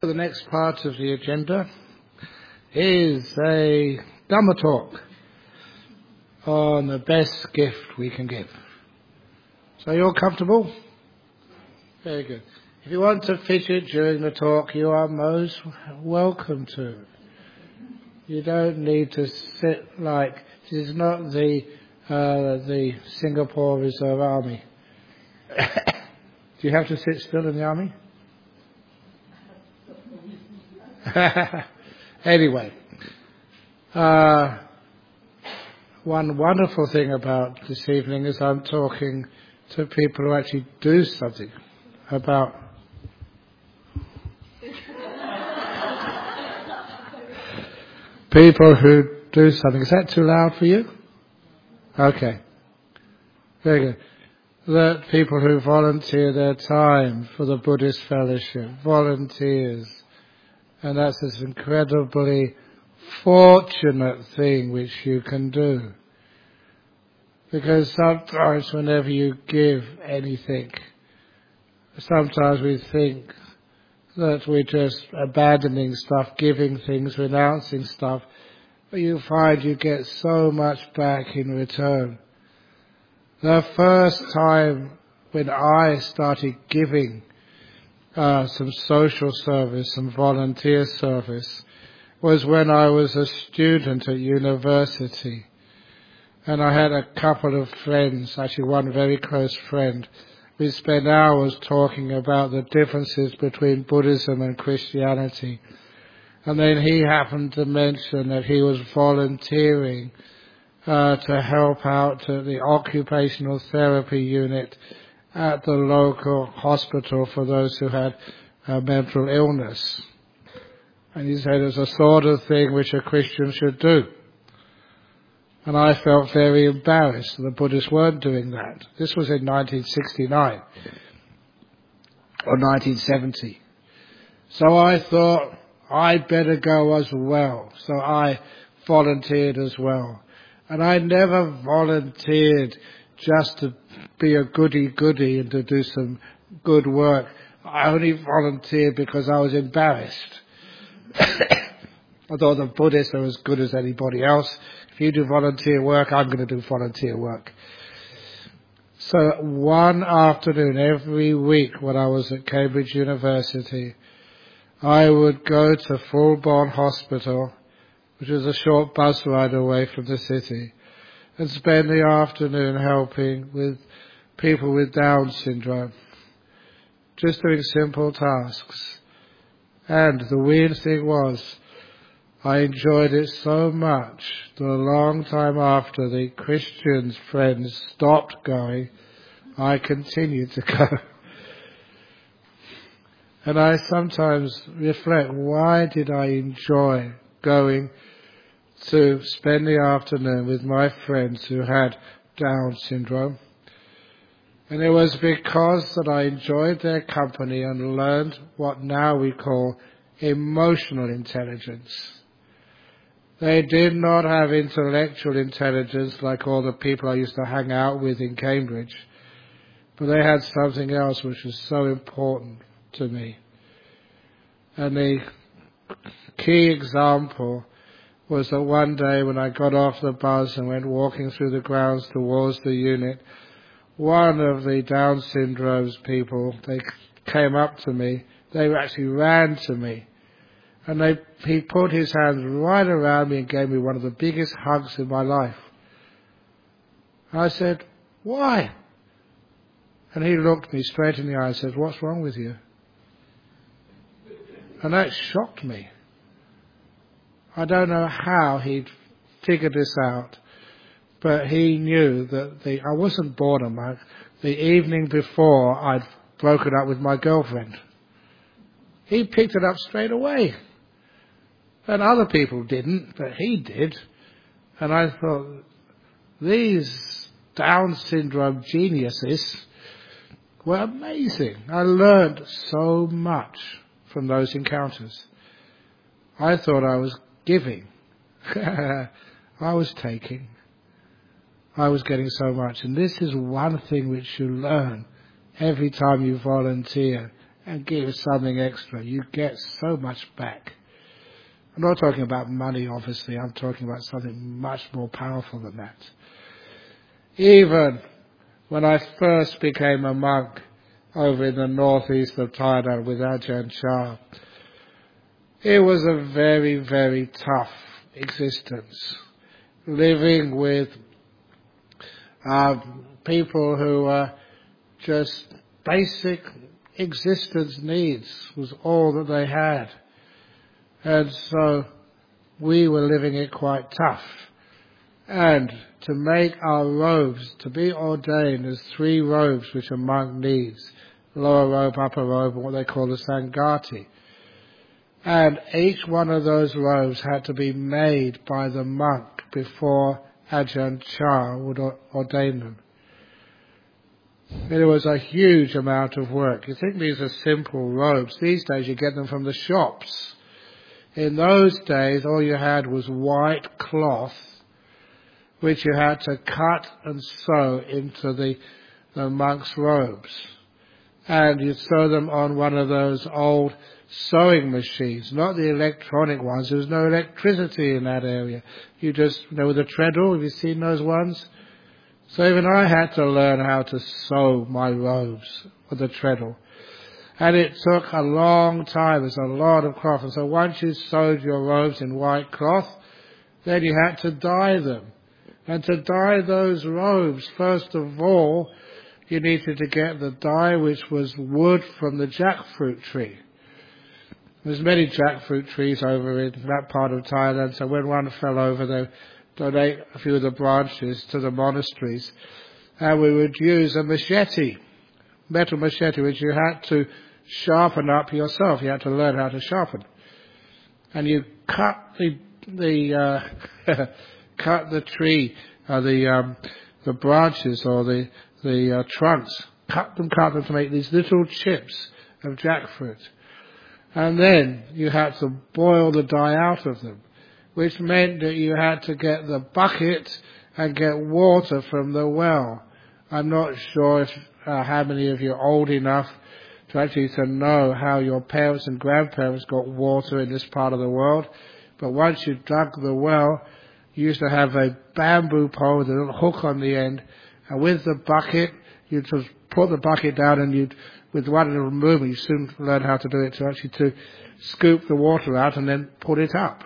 The next part of the agenda is a Dhamma talk on the best gift we can give. So you're comfortable? Very good. If you want to fidget during the talk, you are most welcome to. You don't need to sit like, this is not the Singapore Reserve Army. Do you have to sit still in the army? Anyway, one wonderful thing about this evening is I'm talking to people who actually do something about people who do something. Is that too loud for you? Okay. Very good. That people who volunteer their time for the Buddhist fellowship, volunteers. And that's this incredibly fortunate thing which you can do. Because sometimes whenever you give anything, sometimes we think that we're just abandoning stuff, giving things, renouncing stuff, but you find you get so much back in return. The first time when I started giving some social service, some volunteer service, was when I was a student at university. And I had a couple of friends, actually one very close friend. We spent hours talking about the differences between Buddhism and Christianity. And then he happened to mention that he was volunteering to help out at the occupational therapy unit at the local hospital for those who had mental illness. And he said it's a sort of thing which a Christian should do. And I felt very embarrassed that the Buddhists weren't doing that. This was in 1969 or 1970. So I thought I'd better go as well. So I volunteered as well. And I never volunteered just to be a goody-goody and to do some good work. I only volunteered because I was embarrassed. I thought the Buddhists are as good as anybody else. If you do volunteer work, I'm going to do volunteer work. So one afternoon every week when I was at Cambridge University, I would go to Fulbourn Hospital, which was a short bus ride away from the city, and spend the afternoon helping with people with Down syndrome, just doing simple tasks. And the weird thing was, I enjoyed it so much that a long time after the Christian friends stopped going, I continued to go. And I sometimes reflect, why did I enjoy going to spend the afternoon with my friends who had Down syndrome? And it was because that I enjoyed their company and learned what now we call emotional intelligence. They did not have intellectual intelligence like all the people I used to hang out with in Cambridge, but they had something else which was so important to me. And the key example was that one day when I got off the bus and went walking through the grounds towards the unit, one of the Down syndrome's people, they came up to me, they actually ran to me, and he put his hands right around me and gave me one of the biggest hugs in my life. I said, why? And he looked me straight in the eye and said, what's wrong with you? And that shocked me. I don't know how he'd figured this out, but he knew that I wasn't boredom. The evening before, I'd broken up with my girlfriend. He picked it up straight away. And other people didn't, but he did. And I thought, these Down syndrome geniuses were amazing. I learned so much from those encounters. I thought I was giving. I was taking. I was getting so much. And this is one thing which you learn every time you volunteer and give something extra, you get so much back. I'm not talking about money, obviously. I'm talking about something much more powerful than that. Even when I first became a monk over in the northeast of Thailand with Ajahn Chah, it was a very, very tough existence. Living with people who were just basic existence needs was all that they had. And so we were living it quite tough. And to make our robes, to be ordained, there's 3 robes which a monk needs. Lower robe, upper robe, and what they call the Sangati. And each one of those robes had to be made by the monk before Ajahn Chah would ordain them. It was a huge amount of work. You think these are simple robes. These days you get them from the shops. In those days all you had was white cloth which you had to cut and sew into the monk's robes. And you'd sew them on one of those old sewing machines, not the electronic ones. There was no electricity in that area. You just, with a treadle, have you seen those ones? So even I had to learn how to sew my robes with a treadle. And it took a long time. There's a lot of cloth. And so once you sewed your robes in white cloth, then you had to dye them. And to dye those robes, first of all, you needed to get the dye which was wood from the jackfruit tree. There's many jackfruit trees over in that part of Thailand, so when one fell over, they donate a few of the branches to the monasteries. And we would use a machete, metal machete, which you had to sharpen up yourself. You had to learn how to sharpen. And you cut cut the tree, the branches or the trunks, cut them to make these little chips of jackfruit. And then you had to boil the dye out of them, which meant that you had to get the bucket and get water from the well. I'm not sure how many of you are old enough to actually know how your parents and grandparents got water in this part of the world. But once you dug the well, you used to have a bamboo pole with a little hook on the end, and with the bucket, you'd just put the bucket down and you'd, with one little movement, you soon learn how to do it, to scoop the water out and then put it up.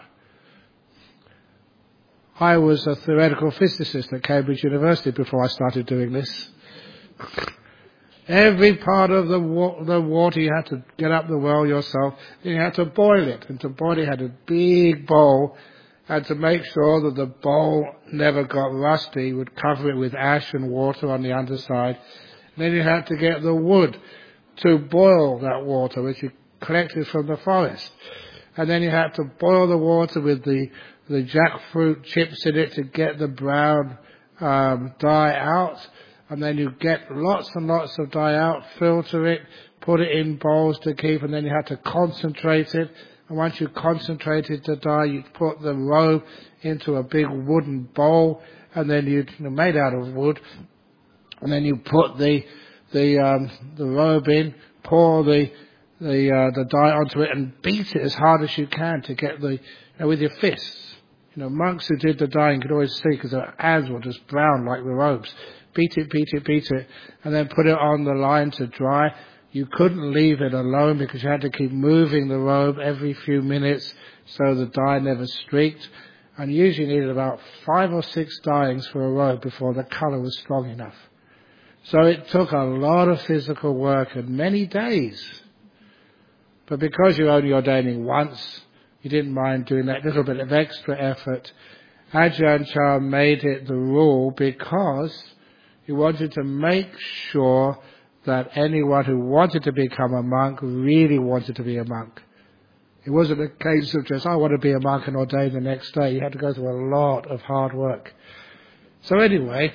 I was a theoretical physicist at Cambridge University before I started doing this. Every part of the water you had to get up the well yourself, and you had to boil it. And to boil it, you had a big bowl, and to make sure that the bowl never got rusty, you would cover it with ash and water on the underside. And then you had to get the wood to boil that water, which you collected from the forest. And then you had to boil the water with the jackfruit chips in it to get the brown dye out. And then you get lots and lots of dye out, filter it, put it in bowls to keep, and then you had to concentrate it. And once you concentrated the dye, you'd put the robe into a big wooden bowl, and then made out of wood, and then you put the robe in, pour the dye onto it, and beat it as hard as you can to get with your fists. Monks who did the dyeing could always see because their hands were just brown like the robes. Beat it, and then put it on the line to dry. You couldn't leave it alone because you had to keep moving the robe every few minutes so the dye never streaked. And you usually needed about 5 or 6 dyings for a robe before the colour was strong enough. So it took a lot of physical work and many days. But because you're only ordaining once, you didn't mind doing that little bit of extra effort. Ajahn Chah made it the rule because he wanted to make sure that anyone who wanted to become a monk really wanted to be a monk. It wasn't a case of just, I want to be a monk and ordain the next day. You had to go through a lot of hard work. So anyway,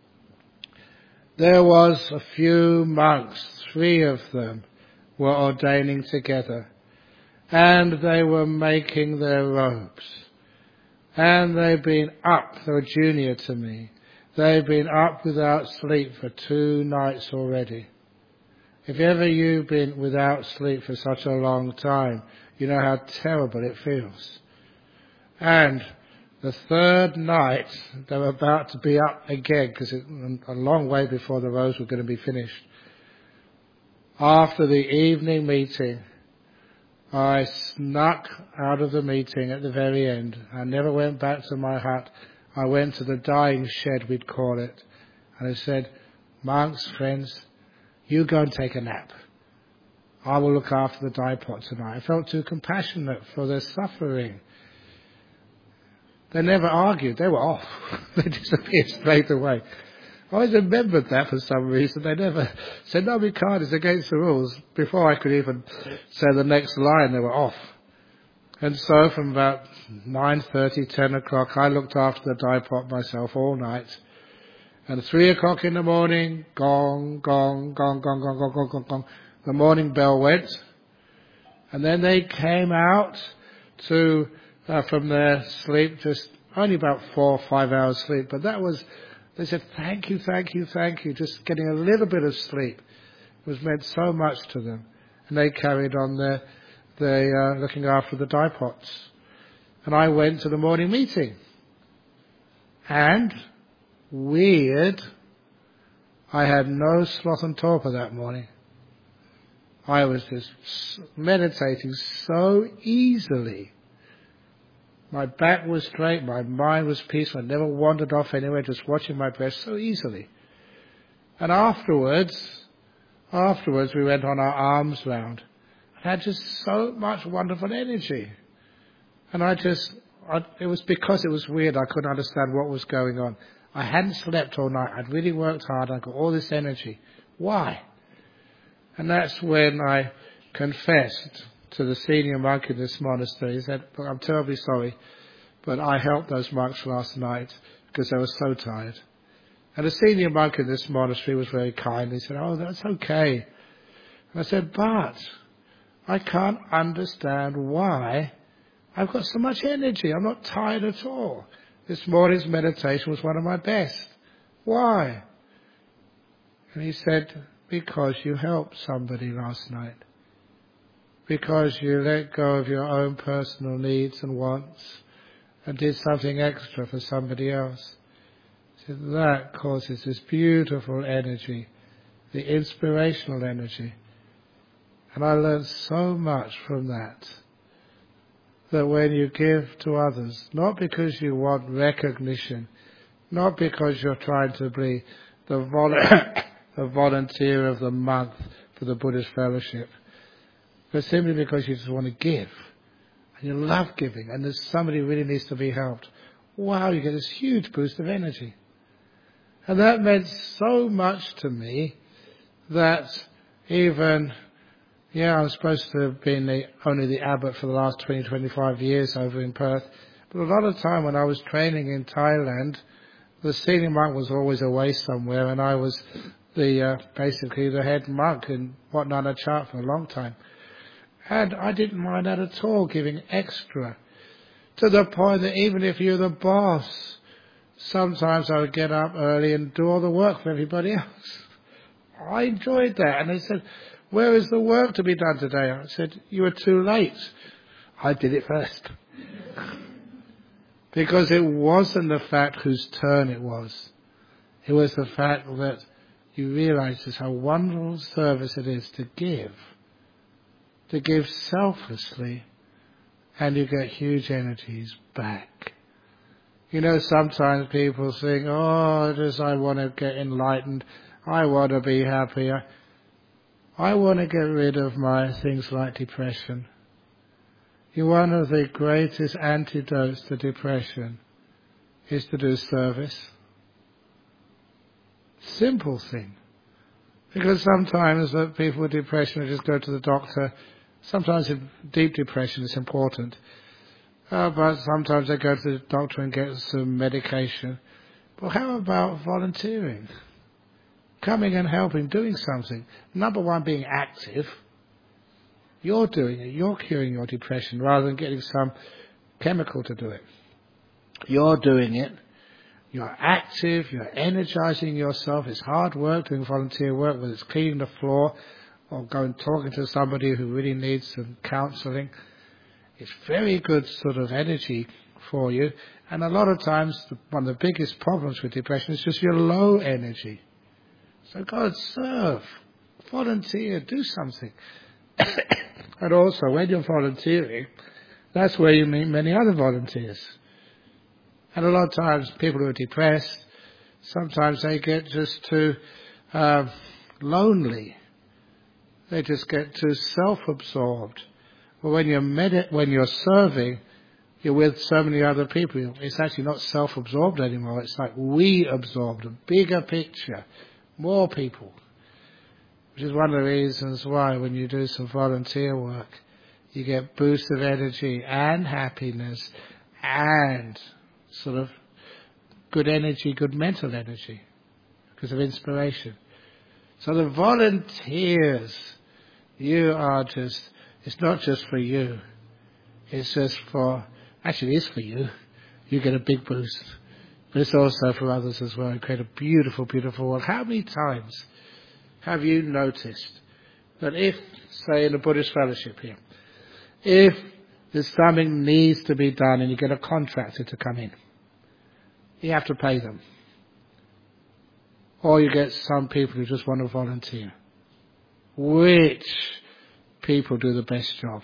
there was a few monks, 3 of them were ordaining together. And they were making their robes. And they've been up, they were junior to me. They've been up without sleep for 2 nights already. If ever you've been without sleep for such a long time, you know how terrible it feels. And the third night, they were about to be up again, because it's a long way before the rows were going to be finished. After the evening meeting, I snuck out of the meeting at the very end. I never went back to my hut. I went to the dying shed, we'd call it. And I said, monks, friends, you go and take a nap. I will look after the dye pot tonight. I felt too compassionate for their suffering. They never argued. They were off. They disappeared straight away. I always remembered that for some reason. They never said, no, we can't. It's against the rules. Before I could even say the next line, they were off. And so from about 9:30, 10 o'clock, I looked after the dye pot myself all night. And 3 o'clock in the morning, gong, gong, gong, gong, gong, gong, gong, gong, gong. The morning bell went. And then they came out to from their sleep, just only about 4 or 5 hours sleep. But that was, they said, thank you, thank you, thank you. Just getting a little bit of sleep was meant so much to them. And they carried on their looking after the dye pots. And I went to the morning meeting. And, weird, I had no sloth and torpor that morning. I was just meditating so easily. My back was straight, my mind was peaceful, I never wandered off anywhere, just watching my breath so easily. And afterwards we went on our arms round. I had just so much wonderful energy. And it was because it was weird, I couldn't understand what was going on. I hadn't slept all night, I'd really worked hard, I got all this energy. Why? And that's when I confessed to the senior monk in this monastery. He said, I'm terribly sorry, but I helped those monks last night because they were so tired. And the senior monk in this monastery was very kind. He said, oh, that's okay. And I said, but I can't understand why I've got so much energy. I'm not tired at all. This morning's meditation was one of my best. Why? And he said, because you helped somebody last night. Because you let go of your own personal needs and wants and did something extra for somebody else. So that causes this beautiful energy, the inspirational energy. And I learned so much from that when you give to others, not because you want recognition, not because you're trying to be the volunteer of the month for the Buddhist Fellowship, but simply because you just want to give. And you love giving. And there's somebody who really needs to be helped. Wow, you get this huge boost of energy. And that meant so much to me that even, I'm supposed to have been only the abbot for the last 20, 25 years over in Perth. But a lot of time when I was training in Thailand, the senior monk was always away somewhere. And I was basically the head monk in Wat Nana Chat for a long time. And I didn't mind that at all, giving extra. To the point that even if you're the boss, sometimes I would get up early and do all the work for everybody else. I enjoyed that. And they said, where is the work to be done today? I said, you were too late. I did it first. Because it wasn't the fact whose turn it was. It was the fact that you realize just how wonderful service it is to give selflessly, and you get huge energies back. Sometimes people think, I want to get enlightened, I want to be happy, I want to get rid of my things like depression. One of the greatest antidotes to depression is to do service. Simple thing. Because sometimes people with depression just go to the doctor. Sometimes in deep depression it's important. But sometimes they go to the doctor and get some medication. But how about volunteering? Coming and helping, doing something. Number one, being active. You're doing it. You're curing your depression rather than getting some chemical to do it. You're doing it. You're active. You're energizing yourself. It's hard work doing volunteer work, whether it's cleaning the floor or going talking to somebody who really needs some counselling. It's very good sort of energy for you. And a lot of times, one of the biggest problems with depression is just your low energy. So go and serve, volunteer, do something. And also, when you're volunteering, that's where you meet many other volunteers. And a lot of times, people who are depressed, sometimes they get just too lonely. They just get too self-absorbed. But when you're serving, you're with so many other people. It's actually not self-absorbed anymore. It's like we absorbed a bigger picture, more people. Which is one of the reasons why when you do some volunteer work, you get boosts of energy and happiness and sort of good energy, good mental energy because of inspiration. So the volunteers, you are just, it's not just for you. It's just for, actually it is for you. You get a big boost. But it's also for others as well. You create a beautiful, beautiful world. How many times have you noticed that if, say in a Buddhist fellowship here, if there's something needs to be done and you get a contractor to come in, you have to pay them. Or you get some people who just want to volunteer. Which people do the best job?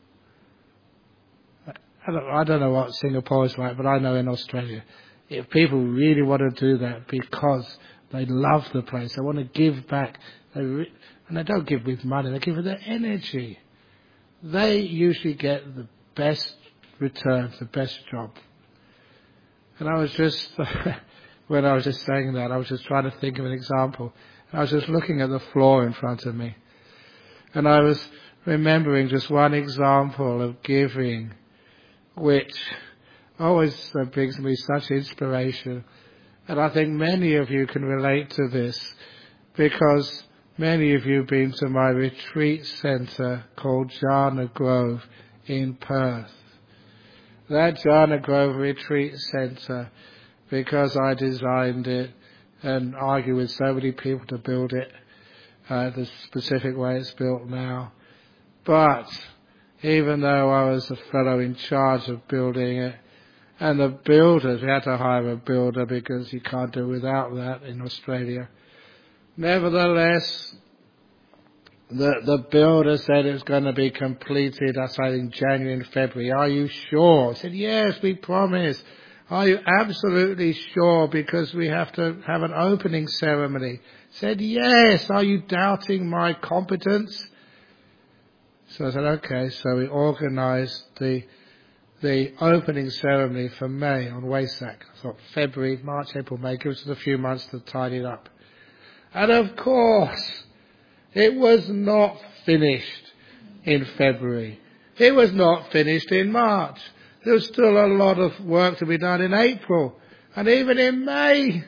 I don't know what Singapore is like, but I know in Australia, if people really want to do that because they love the place, they want to give back, and they don't give with money, they give with their energy, they usually get the best returns, the best job. And I was just, when I was just saying that, I was just trying to think of an example. And I was just looking at the floor in front of me. And I was remembering just one example of giving, which always brings me such inspiration. And I think many of you can relate to this because many of you have been to my retreat centre called Jhana Grove in Perth. That Jhana Grove retreat centre, because I designed it and argue with so many people to build it the specific way it's built now. But even though I was the fellow in charge of building it, and the builders, we had to hire a builder because you can't do without that in Australia. Nevertheless, the builder said it's going to be completed, I say in January and February. Are you sure? I said, yes, we promise. Are you absolutely sure? Because we have to have an opening ceremony. I said, yes. Are you doubting my competence? So I said, okay. So we organised the opening ceremony for May on Wesak. I thought February, March, April, May, gives us a few months to tidy it up. And of course, it was not finished in February. It was not finished in March. There was still a lot of work to be done in April. And even in May,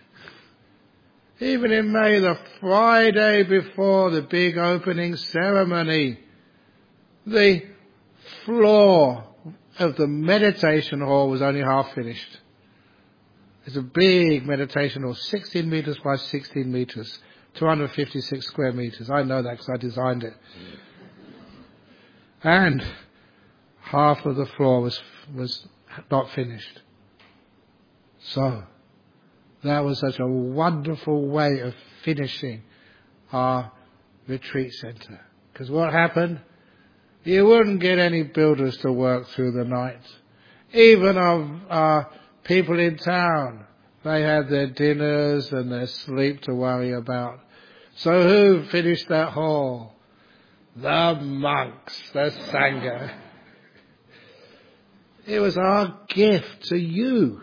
the Friday before the big opening ceremony, the floor of the meditation hall was only half finished. It's a big meditation hall, 16 metres by 16 metres, 256 square metres. I know that because I designed it. And half of the floor was not finished. So, that was such a wonderful way of finishing our retreat centre. Because what happened? You wouldn't get any builders to work through the night. Even of people in town, they had their dinners and their sleep to worry about. So who finished that hall? The monks, the Sangha. It was our gift to you.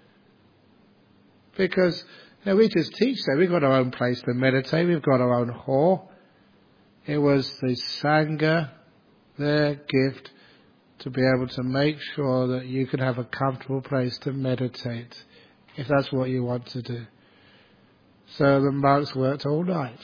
Because we just teach there. We've got our own place to meditate. We've got our own hall. It was the Sangha, their gift, to be able to make sure that you can have a comfortable place to meditate, if that's what you want to do. So the monks worked all night.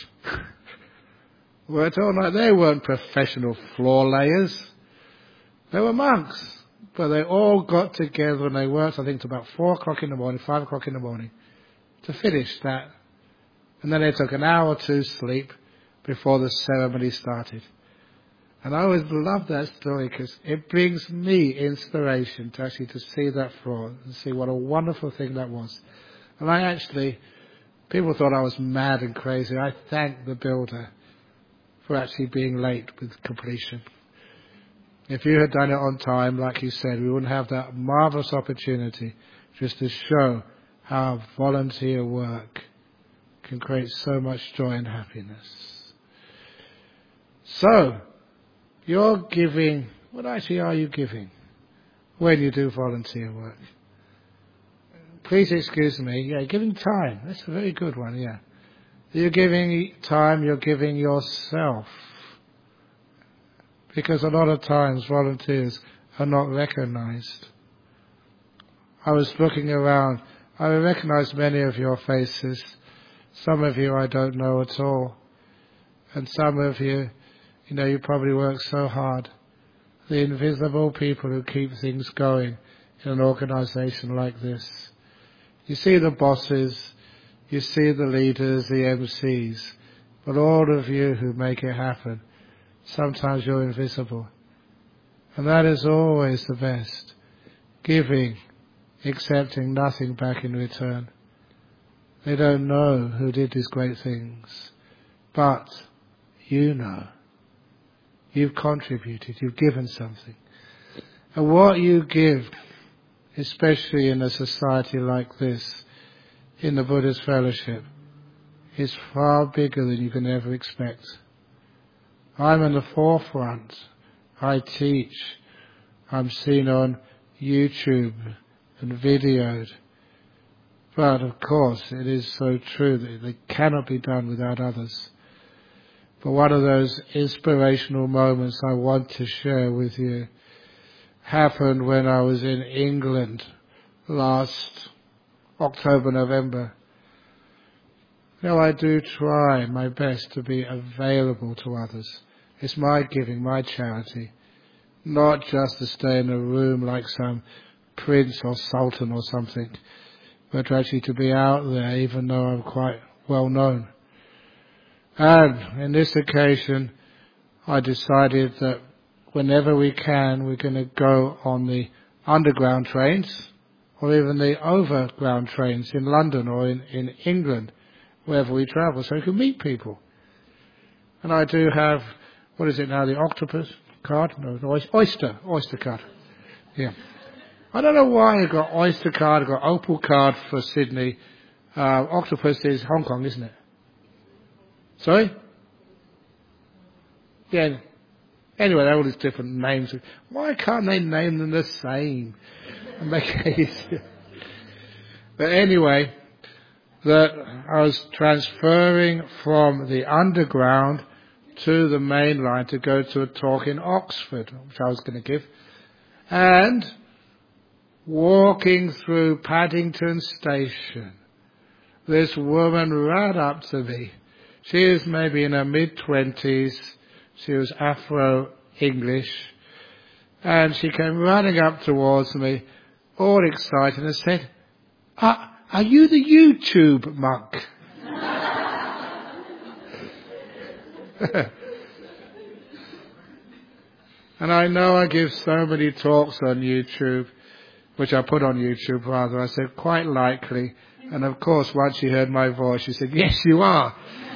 They weren't professional floor layers. They were monks. But they all got together and they worked, I think, till about 4 o'clock in the morning, 5 o'clock in the morning, to finish that. And then they took an hour or two sleep before the ceremony started. And I always love that story because it brings me inspiration to actually to see that floor and see what a wonderful thing that was. And people thought I was mad and crazy. I thank the builder for actually being late with completion. If you had done it on time, like you said, we wouldn't have that marvellous opportunity just to show how volunteer work can create so much joy and happiness. So, you're giving, what actually are you giving when you do volunteer work? Please excuse me, yeah, giving time, that's a very good one, yeah. You're giving time, you're giving yourself. Because a lot of times volunteers are not recognized. I was looking around, I recognize many of your faces. Some of you I don't know at all. And some of you, you probably work so hard. The invisible people who keep things going in an organization like this. You see the bosses, you see the leaders, the MCs, but all of you who make it happen, sometimes you're invisible. And that is always the best. Giving, accepting nothing back in return. They don't know who did these great things, but you know. You've contributed, you've given something. And what you give, especially in a society like this, in the Buddhist fellowship, is far bigger than you can ever expect. I'm in the forefront. I teach. I'm seen on YouTube and videoed. But of course, it is so true that it cannot be done without others. But one of those inspirational moments I want to share with you happened when I was in England last October, November. I do try my best to be available to others. It's my giving, my charity. Not just to stay in a room like some prince or sultan or something, but actually to be out there even though I'm quite well known. And in this occasion, I decided that whenever we can, we're going to go on the underground trains or even the overground trains in London or in England, wherever we travel, so we can meet people. And I do have, what is it now, the octopus card? No, the oyster card. Yeah. I don't know why I got oyster card, I got opal card for Sydney. Octopus is Hong Kong, isn't it? Sorry? Yeah. Anyway, they're all these different names. Why can't they name them the same and make it easier? But anyway, that I was transferring from the underground to the main line to go to a talk in Oxford, which I was going to give. And walking through Paddington Station, this woman ran up to me. She is maybe in her mid-20s. She was Afro-English. And she came running up towards me, all excited, and said, are you the YouTube monk? And I know I give so many talks on YouTube, which I put on YouTube rather. I said, quite likely. And of course, once she heard my voice, she said, yes, you are.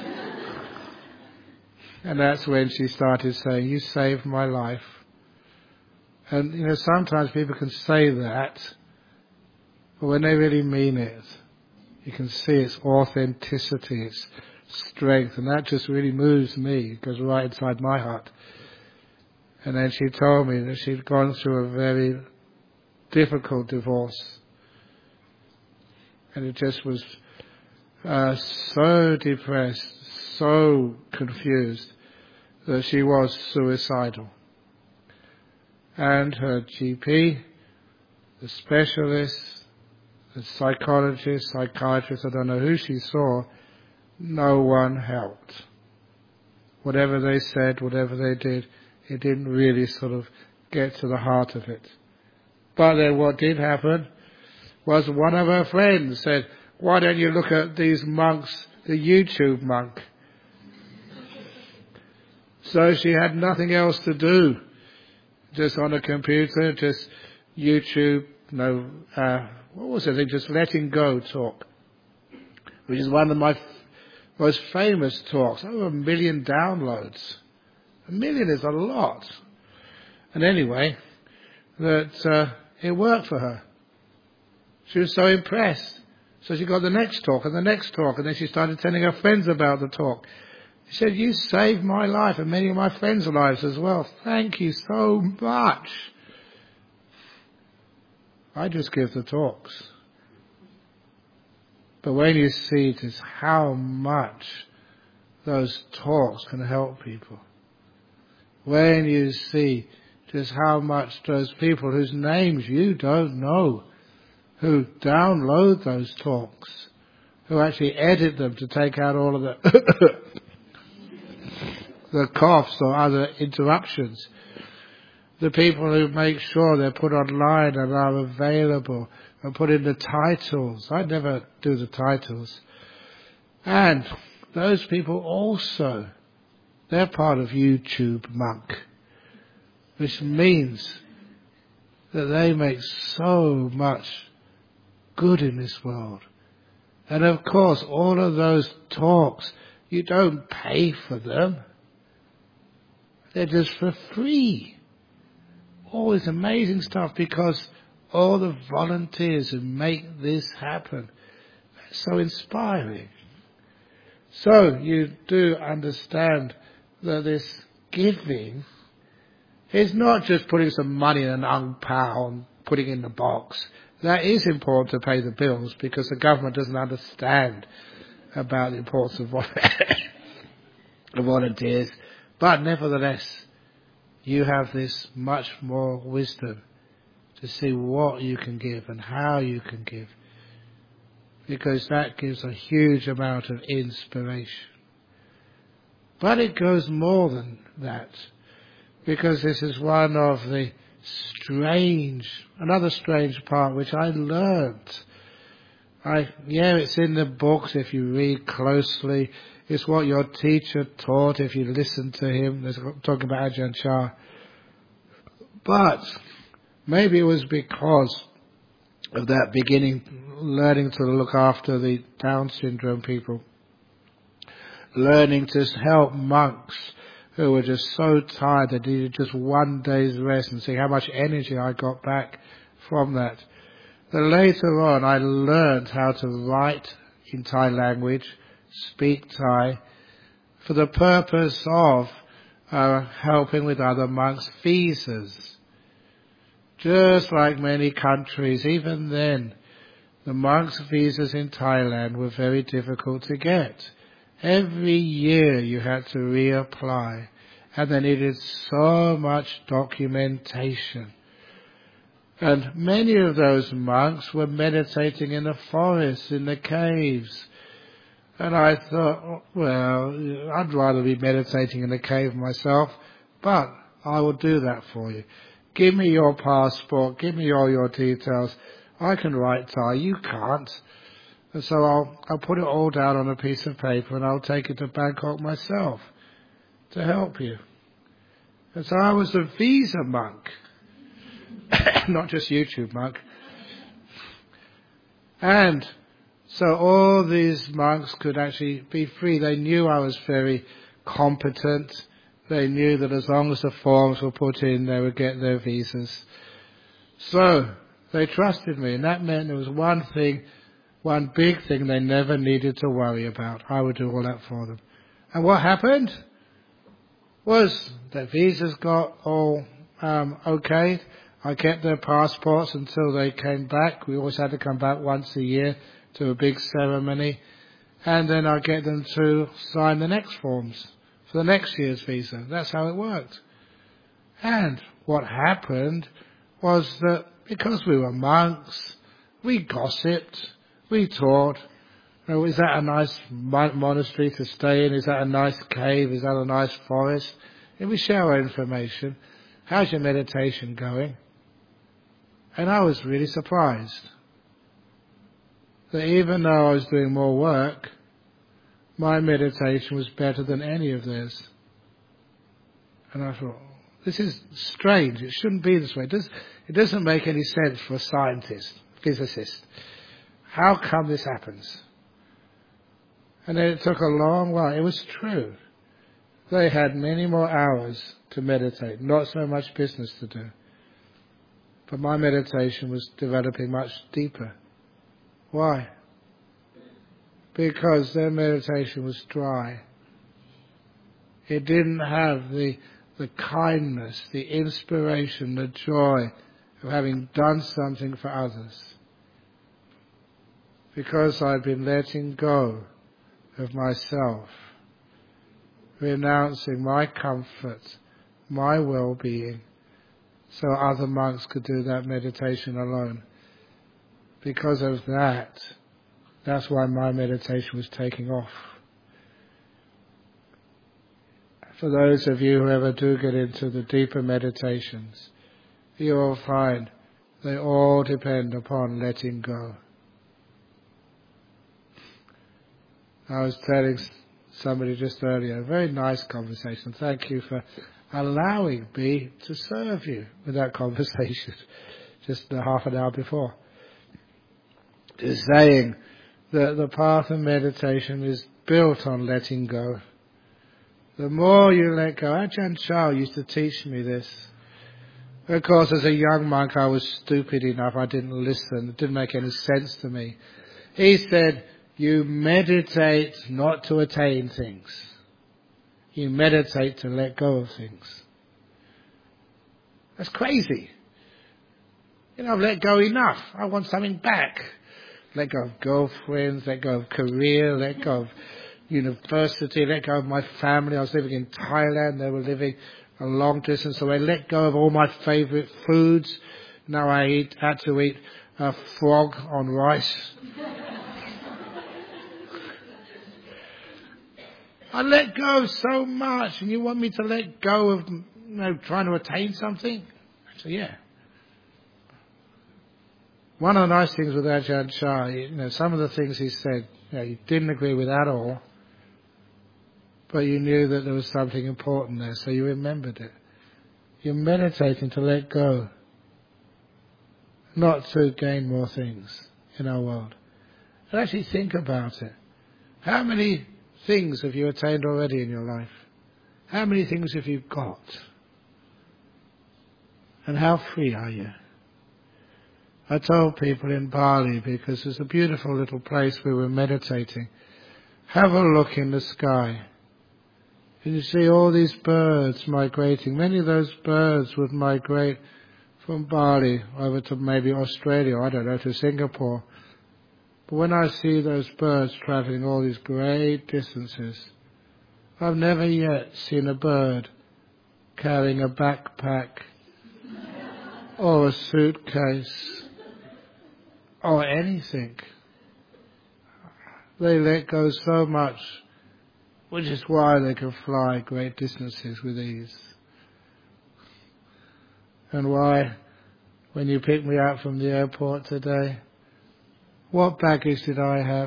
And that's when she started saying, you saved my life. And, sometimes people can say that, but when they really mean it, you can see its authenticity, its strength, and that just really moves me. It goes right inside my heart. And then she told me that she'd gone through a very difficult divorce. And it just was so depressed, so confused, that she was suicidal. And her GP, the specialist, the psychologist, psychiatrist, I don't know who she saw, no one helped. Whatever they said, whatever they did, it didn't really sort of get to the heart of it. But then what did happen was one of her friends said, why don't you look at these monks, the YouTube monk? So she had nothing else to do. Just on a computer, just YouTube, what was it? Just Letting Go talk, which is one of my most famous talks. Over 1 million downloads. 1 million is a lot. And anyway, it worked for her. She was so impressed. So she got the next talk and the next talk, and then she started telling her friends about the talk. She said, "You saved my life and many of my friends' lives as well. Thank you so much." I just give the talks. But when you see just how much those talks can help people, when you see just how much those people whose names you don't know, who download those talks, who actually edit them to take out all of the the coughs or other interruptions, the people who make sure they're put online and are available and put in the titles. I never do the titles. And those people also, they're part of YouTube Monk, which means that they make so much good in this world. And of course, all of those talks, you don't pay for them. They're just for free. All this amazing stuff, because all the volunteers who make this happen, they're so inspiring. So you do understand that this giving is not just putting some money in an ang pao and putting it in the box. That is important to pay the bills, because the government doesn't understand about the importance of volunteers. But nevertheless, you have this much more wisdom to see what you can give and how you can give, because that gives a huge amount of inspiration. But it goes more than that, because this is one of the another strange part which I learnt. It's in the books if you read closely. It's what your teacher taught if you listen to him. I'm talking about Ajahn Chah. But maybe it was because of that beginning, learning to look after the Down syndrome people, learning to help monks who were just so tired they needed just one day's rest, and see how much energy I got back from that. Then later on I learned how to write in Thai language, speak Thai, for the purpose of helping with other monks' visas. Just like many countries, even then, the monks' visas in Thailand were very difficult to get. Every year you had to reapply, and they needed so much documentation. And many of those monks were meditating in the forests, in the caves. And I thought, well, I'd rather be meditating in the cave myself, but I will do that for you. Give me your passport, give me all your details. I can write Thai, you can't. And so I'll put it all down on a piece of paper, and I'll take it to Bangkok myself to help you. And so I was a visa monk, not just YouTube monk. And so all these monks could actually be free. They knew I was very competent. They knew that as long as the forms were put in, they would get their visas. So they trusted me, and that meant there was one big thing they never needed to worry about. I would do all that for them. And what happened was their visas got all okay. I kept their passports until they came back. We always had to come back once a year to a big ceremony. And then I get them to sign the next forms for the next year's visa. That's how it worked. And what happened was that because we were monks, we gossiped, we taught. Is that a nice monastery to stay in? Is that a nice cave? Is that a nice forest? And we share our information. How's your meditation going? And I was really surprised that even though I was doing more work, my meditation was better than any of theirs. And I thought, this is strange. It shouldn't be this way. It doesn't make any sense for a scientist, physicist. How come this happens? And then it took a long while. It was true. They had many more hours to meditate, not so much business to do. But my meditation was developing much deeper. Why? Because their meditation was dry. It didn't have the kindness, the inspiration, the joy of having done something for others. Because I've been letting go of myself, renouncing my comfort, my well-being, so other monks could do that meditation alone. Because of that, that's why my meditation was taking off. For those of you who ever do get into the deeper meditations, you will find they all depend upon letting go. I was telling somebody just earlier, a very nice conversation. Thank you for allowing me to serve you with that conversation just a half an hour before. Just saying that the path of meditation is built on letting go. The more you let go, Ajahn Chah used to teach me this. Of course, as a young monk, I was stupid enough. I didn't listen. It didn't make any sense to me. He said, you meditate not to attain things. You meditate to let go of things. That's crazy. I've let go enough. I want something back. Let go of girlfriends, let go of career, let go of university, let go of my family. I was living in Thailand. They were living a long distance away. Let go of all my favourite foods. Now I had to eat a frog on rice. I let go of so much, and you want me to let go of trying to attain something? So yeah. One of the nice things with Ajahn Chah, some of the things he said, you didn't agree with at all, but you knew that there was something important there, so you remembered it. You're meditating to let go, not to gain more things in our world. And actually think about it. How many things have you attained already in your life? How many things have you got? And how free are you? I told people in Bali, because there's a beautiful little place where we're meditating, have a look in the sky. And you see all these birds migrating. Many of those birds would migrate from Bali over to maybe Australia, I don't know, to Singapore. But when I see those birds travelling all these great distances, I've never yet seen a bird carrying a backpack or a suitcase or anything. They let go so much, which is why they can fly great distances with ease. And why, when you picked me up from the airport today, what baggage did I have?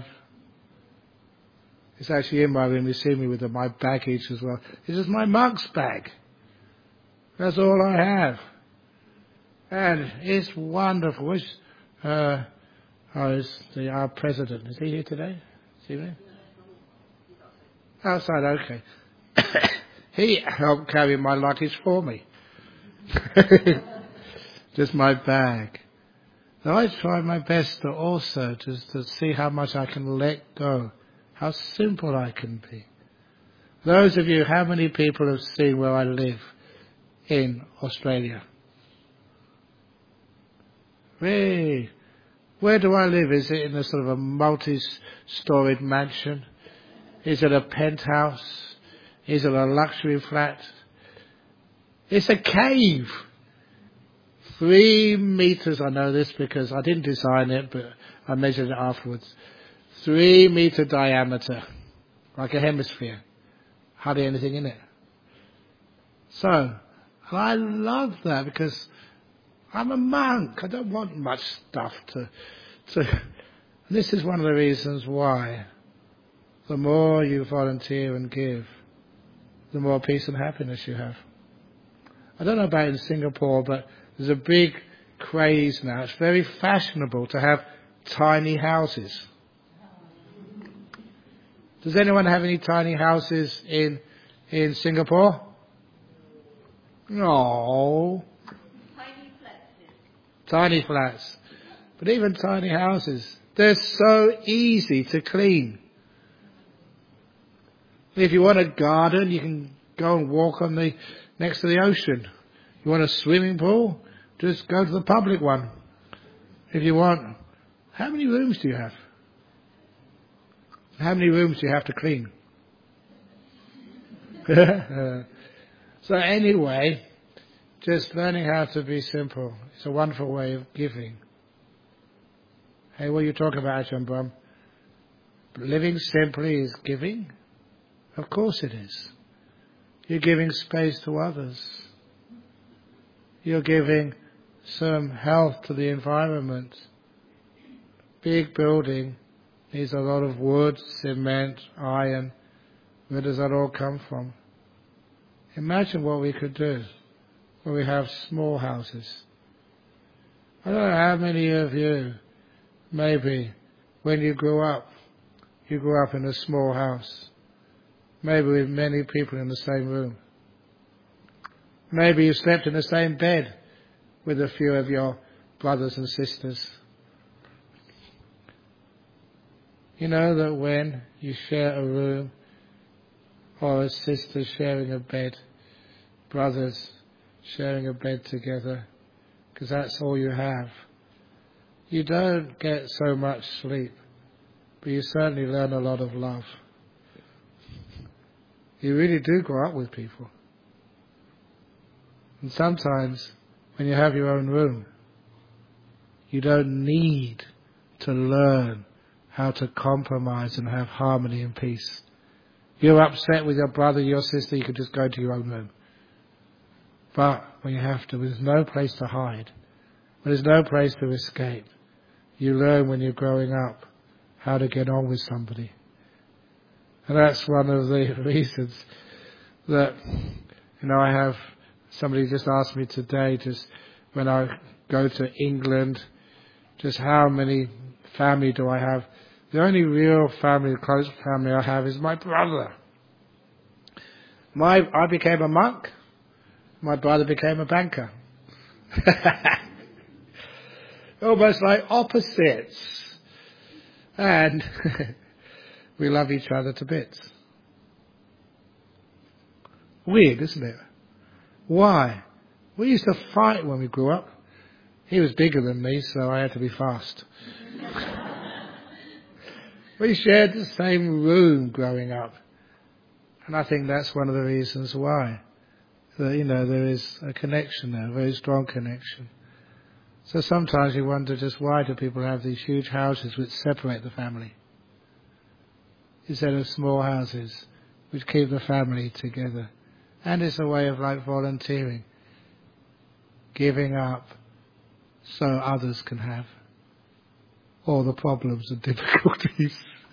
It's actually in my room. You see me with my baggage as well. This is my monk's bag. That's all I have. And it's wonderful. Our president, is he here today? Is he here? Outside, okay. He helped carry my luggage for me. Just my bag. So I try my best to also to see how much I can let go, how simple I can be. Those of you, how many people have seen where I live in Australia? Really? Where do I live? Is it in a sort of a multi-storied mansion? Is it a penthouse? Is it a luxury flat? It's a cave. 3 meters, I know this because I didn't design it, but I measured it afterwards. 3 meter diameter, like a hemisphere. Hardly anything in it. So, I love that because I'm a monk. I don't want much stuff to. This is one of the reasons why the more you volunteer and give, the more peace and happiness you have. I don't know about in Singapore, but there's a big craze now. It's very fashionable to have tiny houses. Does anyone have any tiny houses in Singapore? No. Tiny flats. But even tiny houses, they're so easy to clean. If you want a garden, you can go and walk on next to the ocean. You want a swimming pool? Just go to the public one. If you want, how many rooms do you have? How many rooms do you have to clean? So anyway, just learning how to be simple. It's a wonderful way of giving. Hey, what are you talking about, Ajahn Brahm? Living simply is giving? Of course it is. You're giving space to others. You're giving some health to the environment. Big building needs a lot of wood, cement, iron. Where does that all come from? Imagine what we could do when we have small houses. I don't know how many of you, maybe, when you grew up in a small house. Maybe with many people in the same room. Maybe you slept in the same bed with a few of your brothers and sisters. You know that when you share a room, or a sister sharing a bed, brothers sharing a bed together, because that's all you have, you don't get so much sleep, but you certainly learn a lot of love. You really do grow up with people. And sometimes, when you have your own room, you don't need to learn how to compromise and have harmony and peace. You're upset with your brother, your sister, you could just go to your own room. But when you have to, there's no place to hide. When there's no place to escape, you learn when you're growing up how to get on with somebody. And that's one of the reasons that, I have somebody just asked me today, just when I go to England, just how many family do I have? The only real family, close family I have is my brother. I became a monk. My brother became a banker. Almost like opposites. And we love each other to bits. Weird, isn't it? Why? We used to fight when we grew up. He was bigger than me, so I had to be fast. We shared the same room growing up. And I think that's one of the reasons why. That, there is a connection there, a very strong connection. So sometimes you wonder just why do people have these huge houses which separate the family, instead of small houses which keep the family together. And it's a way of volunteering, giving up so others can have all the problems and difficulties.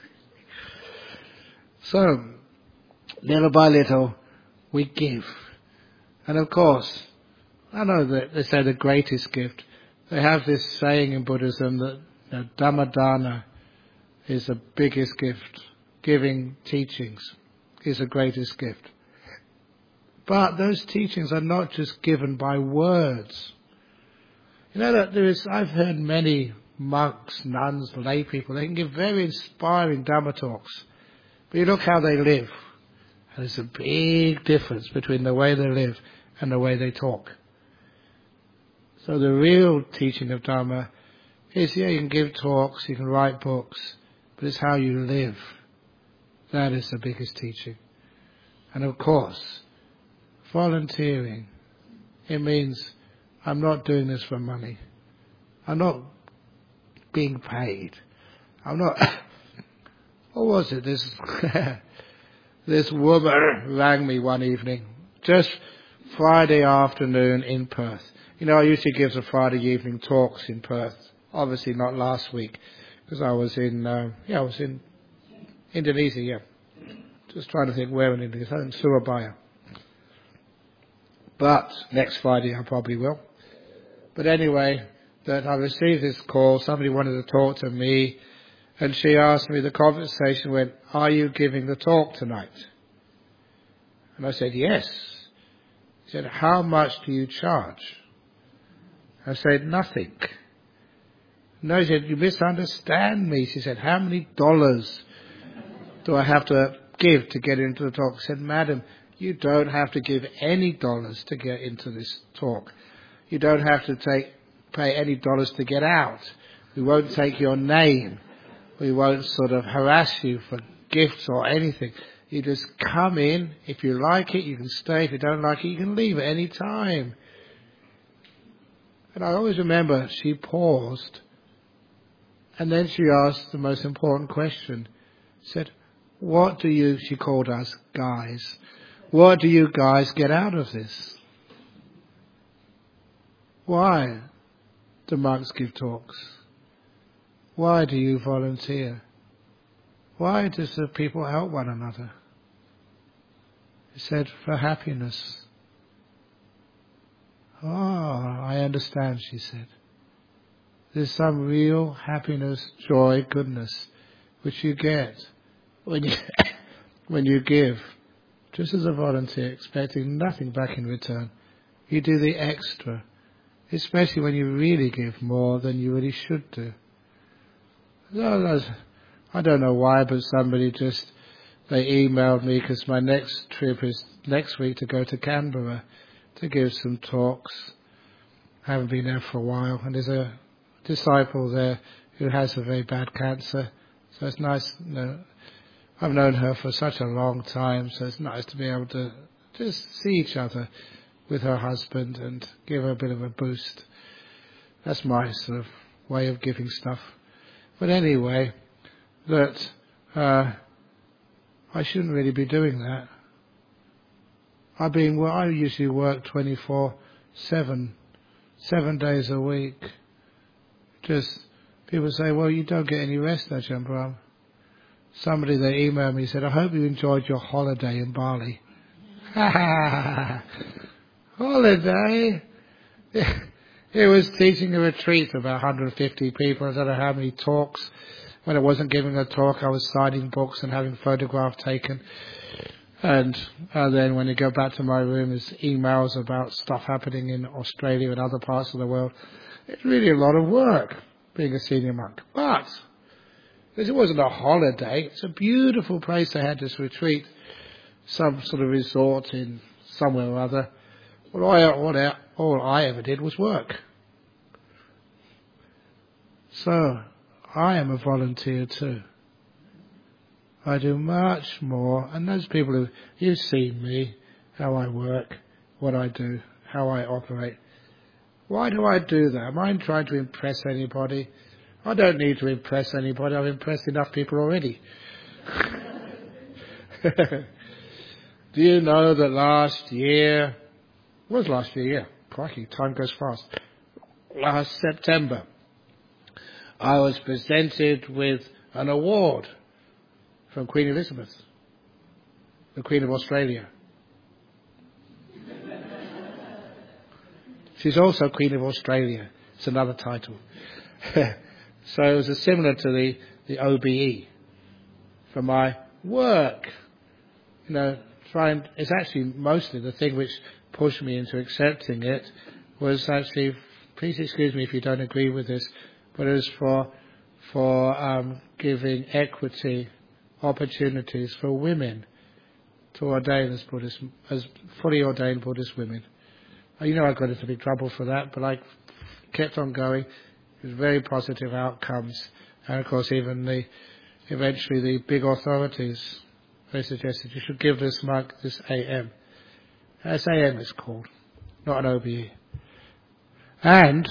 So, little by little, we give. And of course, I know that they say the greatest gift. They have this saying in Buddhism that Dhammadana is the biggest gift. Giving teachings is the greatest gift. But those teachings are not just given by words. That I've heard many monks, nuns, lay people, they can give very inspiring Dhamma talks. But you look how they live. And there's a big difference between the way they live and the way they talk. So the real teaching of Dhamma is, you can give talks, you can write books, but it's how you live. That is the biggest teaching. And of course, volunteering. It means I'm not doing this for money. I'm not being paid. I'm not... What was it? This woman rang me one evening, just Friday afternoon in Perth. I usually give the Friday evening talks in Perth. Obviously not last week, because I was in Indonesia, Just trying to think where in Indonesia. In Surabaya. But next Friday I probably will. But anyway, that I received this call, somebody wanted to talk to me, and she asked me, the conversation went, are you giving the talk tonight? And I said, yes. She said, how much do you charge? I said, nothing. No, she said, you misunderstand me. She said, how many dollars do I have to give to get into the talk? I said, madam, you don't have to give any dollars to get into this talk. You don't have to pay any dollars to get out. We won't take your name. We won't sort of harass you for gifts or anything. You just come in. If you like it, you can stay. If you don't like it, you can leave at any time. And I always remember she paused, and then she asked the most important question. She said, what do you, she called us guys, what do you guys get out of this? Why do monks give talks? Why do you volunteer? Why does the people help one another? He said, for happiness. Oh, I understand, she said. There's some real happiness, joy, goodness, which you get when you give, just as a volunteer, expecting nothing back in return. You do the extra, especially when you really give more than you really should do. I don't know why, but somebody they emailed me because my next trip is next week to go to Canberra to give some talks. I haven't been there for a while, and there's a disciple there who has a very bad cancer, so it's nice. I've known her for such a long time, so it's nice to be able to just see each other with her husband and give her a bit of a boost. That's my sort of way of giving stuff. But anyway, that I shouldn't really be doing that. I usually work 24/7, 7 days a week. Just people say, well, you don't get any rest, Ajahn Brahm. Somebody, they emailed me, said, I hope you enjoyed your holiday in Bali. Holiday? It was teaching a retreat to about 150 people. I don't know how many talks. When I wasn't giving a talk, I was signing books and having photographs taken. And then when you go back to my room, there's emails about stuff happening in Australia and other parts of the world. It's really a lot of work being a senior monk. But it wasn't a holiday. It's a beautiful place. They had this retreat, some sort of resort in somewhere or other. All I ever did was work. So I am a volunteer too. I do much more, and those people you've seen me, how I work, what I do, how I operate. Why do I do that? Am I trying to impress anybody? I don't need to impress anybody. I've impressed enough people already. Do you know that last year, yeah, crikey, time goes fast. Last September, I was presented with an award from Queen Elizabeth, the Queen of Australia. She's also Queen of Australia. It's another title. So it was similar to the OBE for my work. It's actually mostly the thing which pushed me into accepting it was actually, please excuse me if you don't agree with this, but it was for giving equity opportunities for women to ordain as fully ordained Buddhist women. I got into big trouble for that, but I kept on going. It was very positive outcomes, and of course eventually the big authorities, they suggested you should give this monk this AM. That's AM it's called, not an OBE. And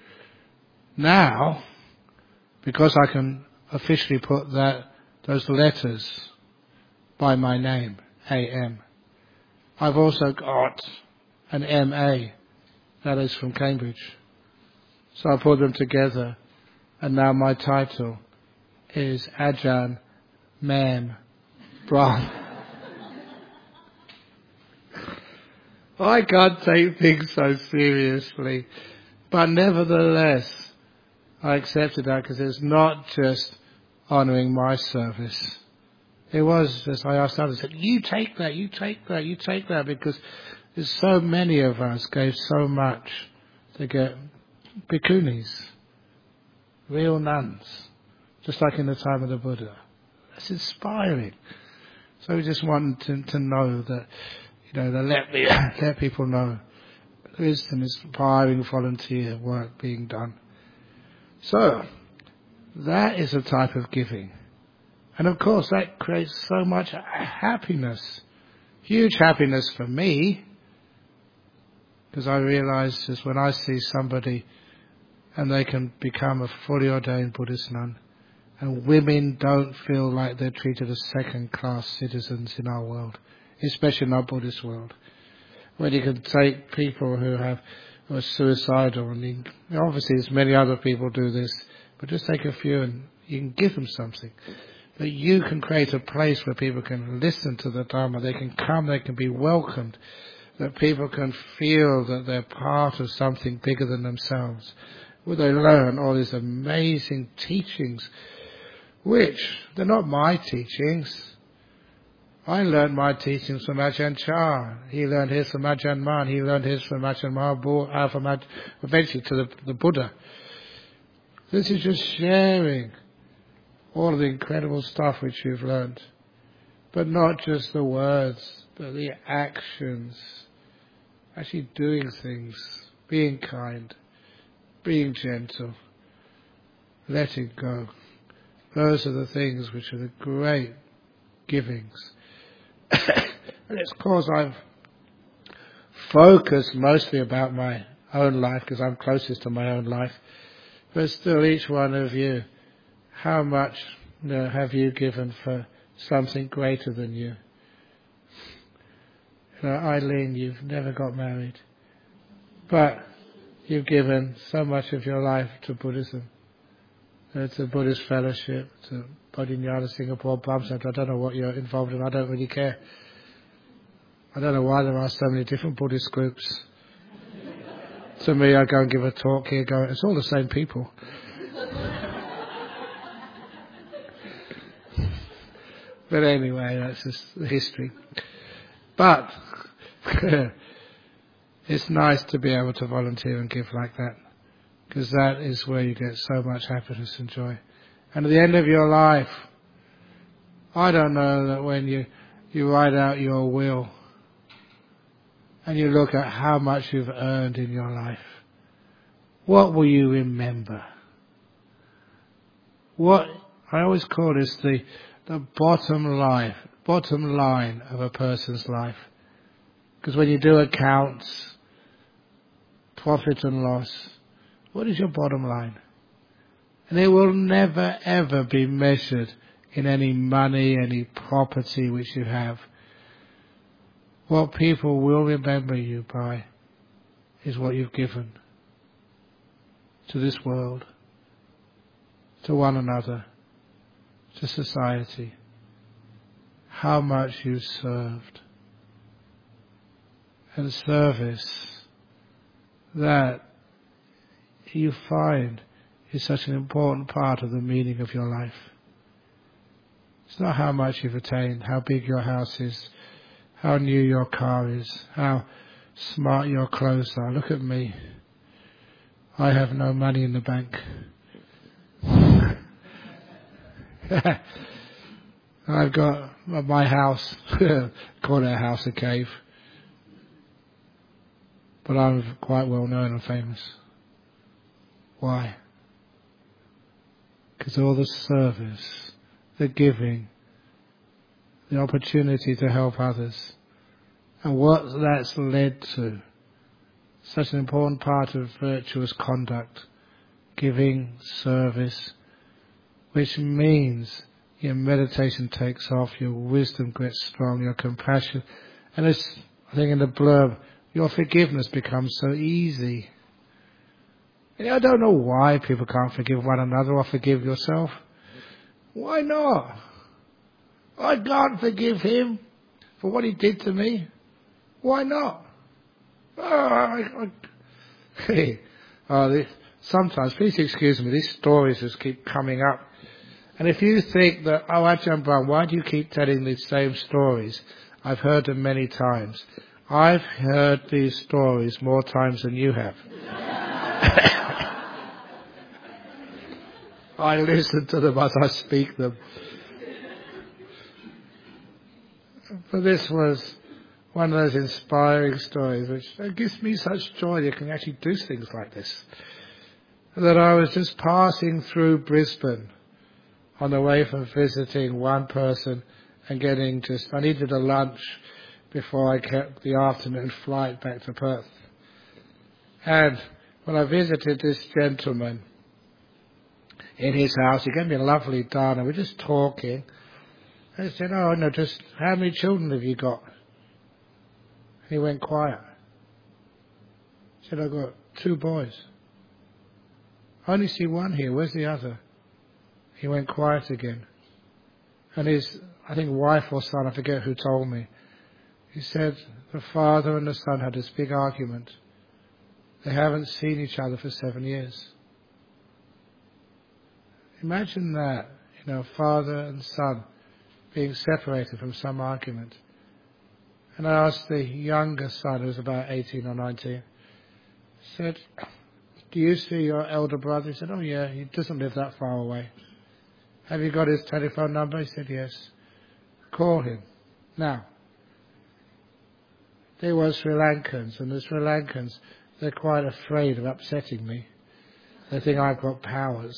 now, because I can officially put those letters by my name, AM, I've also got an MA, that is from Cambridge. So I put them together, and now my title is Ajahn Mam Brahm. I can't take things so seriously. But nevertheless, I accepted that because it's not just honouring my service. It was just, I asked others, you take that, you take that, you take that, because there's so many of us gave so much to get bhikkhunis, real nuns, just like in the time of the Buddha. That's inspiring. So we just wanted to know that, that let people know there is some inspiring volunteer work being done. So, that is a type of giving. And of course that creates so much happiness. Huge happiness for me. Because I realise just when I see somebody and they can become a fully ordained Buddhist nun, and women don't feel like they're treated as second-class citizens in our world, especially in our Buddhist world. When you can take people who are suicidal, and obviously there's many other people do this, but just take a few and you can give them something. That you can create a place where people can listen to the Dharma, they can come, they can be welcomed, that people can feel that they're part of something bigger than themselves, where they learn all these amazing teachings, which they're not my teachings. I learned my teachings from Ajahn Chah. He learned his from Ajahn Man. He learned his from Ajahn Mahabodhi, eventually to the Buddha. This is just sharing all of the incredible stuff which you've learned. But not just the words, but the actions. Actually doing things, being kind, being gentle, letting go. Those are the things which are the great givings. And it's because I've focused mostly about my own life, because I'm closest to my own life. But still, each one of you, how much have you given for something greater than you? Eileen, you've never got married, but you've given so much of your life to Buddhism, to Buddhist fellowship, to Bodhinyana Singapore Bum Centre. I don't know what you're involved in. I don't really care. I don't know why there are so many different Buddhist groups. To me, I go and give a talk here, it's all the same people. But anyway, that's just the history. But it's nice to be able to volunteer and give like that, because that is where you get so much happiness and joy. And at the end of your life, I don't know that when you write out your will and you look at how much you've earned in your life, what will you remember? What I always call this the bottom line of a person's life. Because when you do accounts, profit and loss, what is your bottom line? And it will never ever be measured in any money, any property which you have. What people will remember you by is what you've given to this world, to one another, to society, how much you served. And service that you find is such an important part of the meaning of your life. It's not how much you've attained, how big your house is, how new your car is, how smart your clothes are. Look at me. I have no money in the bank. I've got my house, call it a house, a cave. But I'm quite well known and famous. Why? Because all the service, the giving, the opportunity to help others, and what that's led to, such an important part of virtuous conduct, giving, service, which means your meditation takes off, your wisdom gets strong, your compassion, and it's, I think in the blurb, your forgiveness becomes so easy. And I don't know why people can't forgive one another or forgive yourself. Why not? I can't forgive him for what he did to me. Why not? Sometimes, please excuse me, these stories just keep coming up. And if you think that, oh, Ajahn Brahm, why do you keep telling these same stories? I've heard them many times. I've heard these stories more times than you have. I listen to them as I speak them. But this was one of those inspiring stories which gives me such joy you can actually do things like this. That I was just passing through Brisbane on the way from visiting one person and I needed a lunch before I kept the afternoon flight back to Perth. And when I visited this gentleman in his house, he gave me a lovely dana. We're just talking. I said, oh, no, just how many children have you got? He went quiet. He said, I've got 2 boys. I only see one here. Where's the other? He went quiet again. And his, I think, wife or son, I forget who told me, he said the father and the son had this big argument. They haven't seen each other for 7 years. Imagine that, father and son being separated from some argument. And I asked the younger son, who was about 18 or 19, said, do you see your elder brother? He said, oh yeah, he doesn't live that far away. Have you got his telephone number? He said, yes. Call him. Now, they were Sri Lankans, and the Sri Lankans, they're quite afraid of upsetting me. They think I've got powers.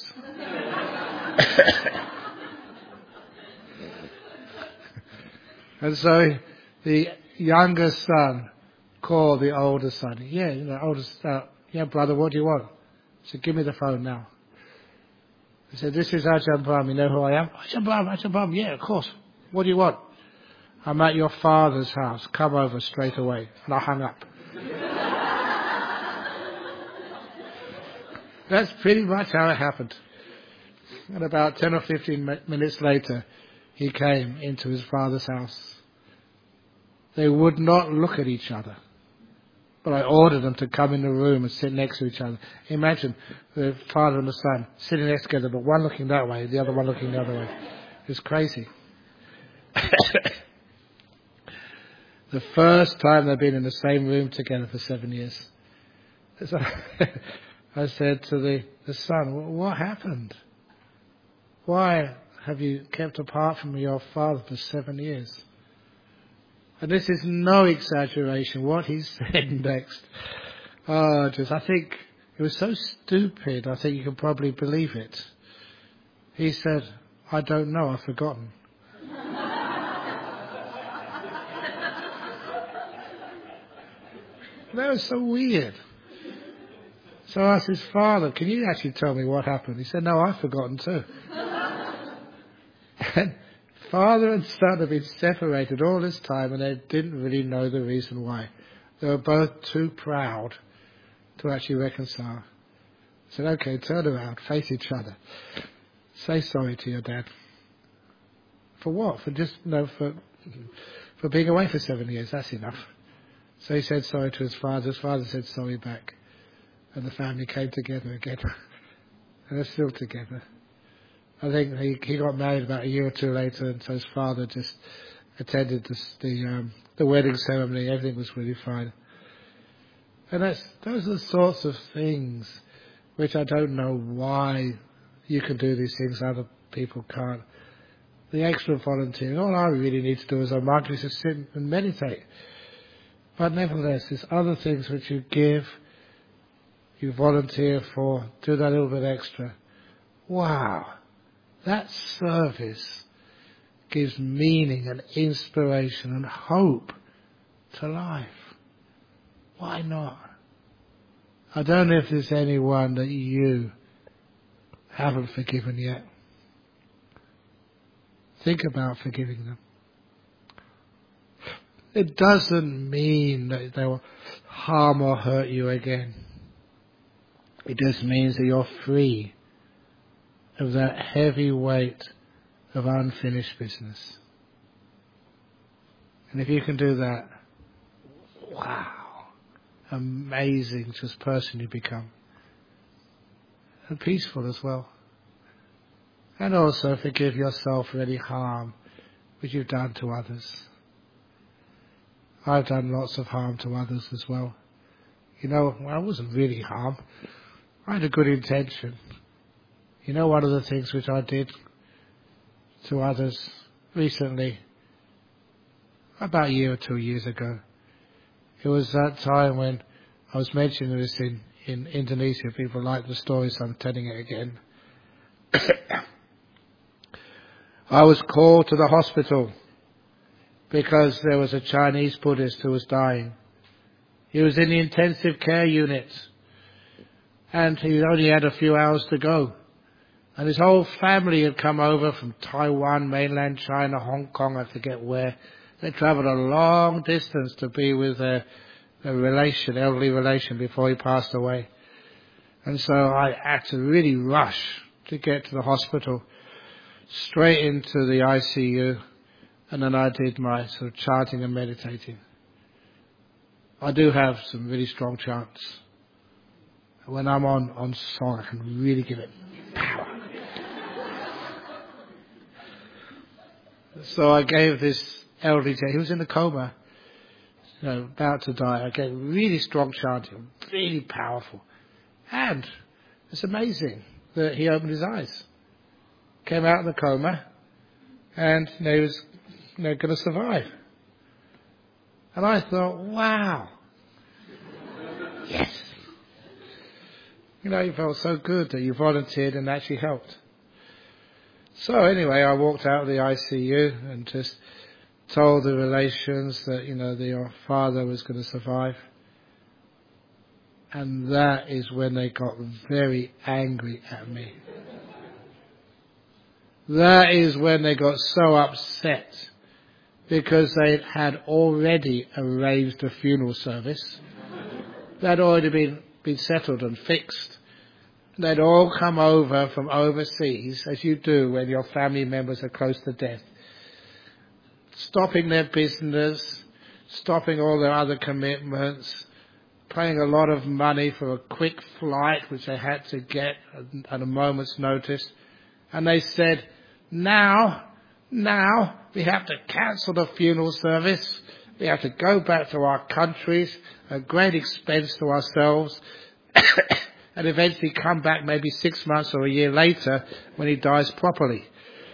And so the younger son called the older son. Yeah, brother, what do you want? He said, give me the phone now. He said, this is Ajahn Brahm, you know who I am? Ajahn Brahm, yeah, of course. What do you want? I'm at your father's house. Come over straight away. And I hung up. That's pretty much how it happened. And about 10 or 15 minutes later, he came into his father's house. They would not look at each other. But I ordered them to come in the room and sit next to each other. Imagine the father and the son sitting next together, but one looking that way, the other one looking the other way. It's crazy. The first time they've been in the same room together for 7 years. So I said to the son, what happened? Why have you kept apart from your father for 7 years? And this is no exaggeration, what he said next. I think it was so stupid, I think you can probably believe it. He said, I don't know, I've forgotten. That was so weird. So I asked his father, can you actually tell me what happened? He said, no, I've forgotten too. And father and son have been separated all this time and they didn't really know the reason why. They were both too proud to actually reconcile. I said, okay, turn around, face each other. Say sorry to your dad. For what? For just, for being away for 7 years, that's enough. So he said sorry to his father. His father said sorry back. And the family came together again. And they're still together. I think he got married about a year or two later, and so his father just attended the wedding ceremony. Everything was really fine. And those are the sorts of things which I don't know why you can do these things other people can't. The extra volunteering, all I really need to do as a monk is to sit and meditate. But nevertheless, there's other things which you give, you volunteer for, do that little bit extra. Wow, that service gives meaning and inspiration and hope to life. Why not? I don't know if there's anyone that you haven't forgiven yet. Think about forgiving them. It doesn't mean that they will harm or hurt you again. It just means that you're free of that heavy weight of unfinished business. And if you can do that, wow, amazing just person you become. And peaceful as well. And also forgive yourself for any harm which you've done to others. I've done lots of harm to others as well. Well, I wasn't really harm. I had a good intention. One of the things which I did to others recently, about a year or 2 years ago, it was that time when I was mentioning this in Indonesia. People like the story, so I'm telling it again. I was called to the hospital because there was a Chinese Buddhist who was dying. He was in the intensive care unit and he only had a few hours to go. And his whole family had come over from Taiwan, mainland China, Hong Kong, I forget where. They travelled a long distance to be with their elderly relation before he passed away. And so I had to really rush to get to the hospital, straight into the ICU, and then I did my sort of chanting and meditating. I do have some really strong chants. When I'm on song, I can really give it power. So I gave this elderly gentleman, he was in a coma, about to die. I gave really strong chanting, really powerful. And it's amazing that he opened his eyes, came out of the coma, and he was going to survive. And I thought, wow, yes. You felt so good that you volunteered and actually helped. So anyway, I walked out of the ICU and just told the relations that, your father was going to survive. And that is when they got very angry at me. That is when they got so upset because they had already arranged a funeral service. That had already been settled and fixed. They'd all come over from overseas, as you do when your family members are close to death, stopping their business, stopping all their other commitments, paying a lot of money for a quick flight which they had to get at a moment's notice. And they said, now we have to cancel the funeral service. We have to go back to our countries, at great expense to ourselves, and eventually come back maybe 6 months or a year later when he dies properly.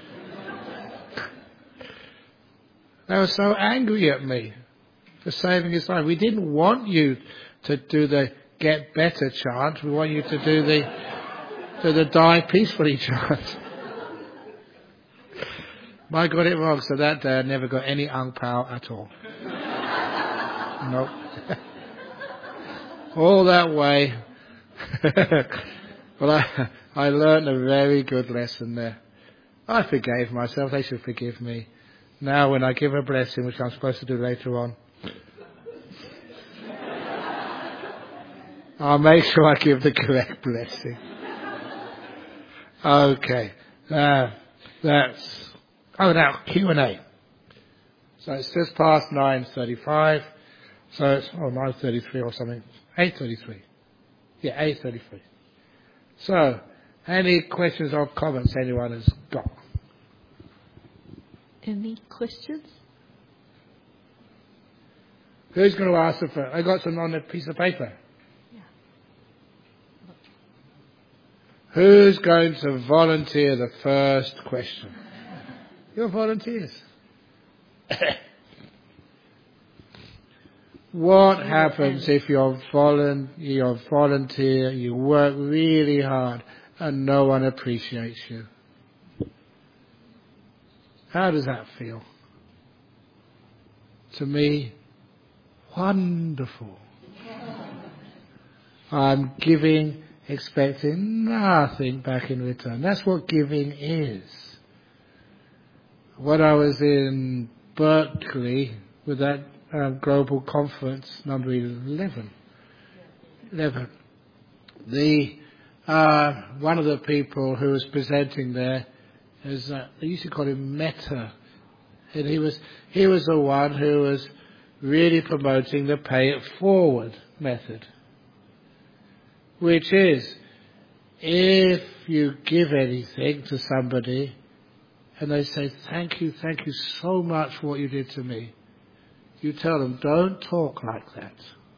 They were so angry at me for saving his life. We didn't want you to do the get better chant. We want you to do the die peacefully chant. I got it wrong, so that day I never got any ang pao at all. Nope. All that way. Well, I learned a very good lesson there. I forgave myself. They should forgive me. Now when I give a blessing, which I'm supposed to do later on, I'll make sure I give the correct blessing. Okay. Now Q&A. So it's just past 9:35. So it's 9:33 or something. 8:33. Yeah, 8:33. So, any questions or comments anyone has got? Any questions? Who's going to ask the first? I got some on a piece of paper. Yeah. Who's going to volunteer the first question? You're volunteers. What happens if you're volunteer, you work really hard, and no one appreciates you? How does that feel? To me, wonderful. I'm giving, expecting nothing back in return. That's what giving is. When I was in Berkeley with that global conference number 11. One of the people who was presenting there is they used to call him Metta, and he was the one who was really promoting the pay it forward method, which is, if you give anything to somebody and they say, thank you so much for what you did to me, you tell them, don't talk like that.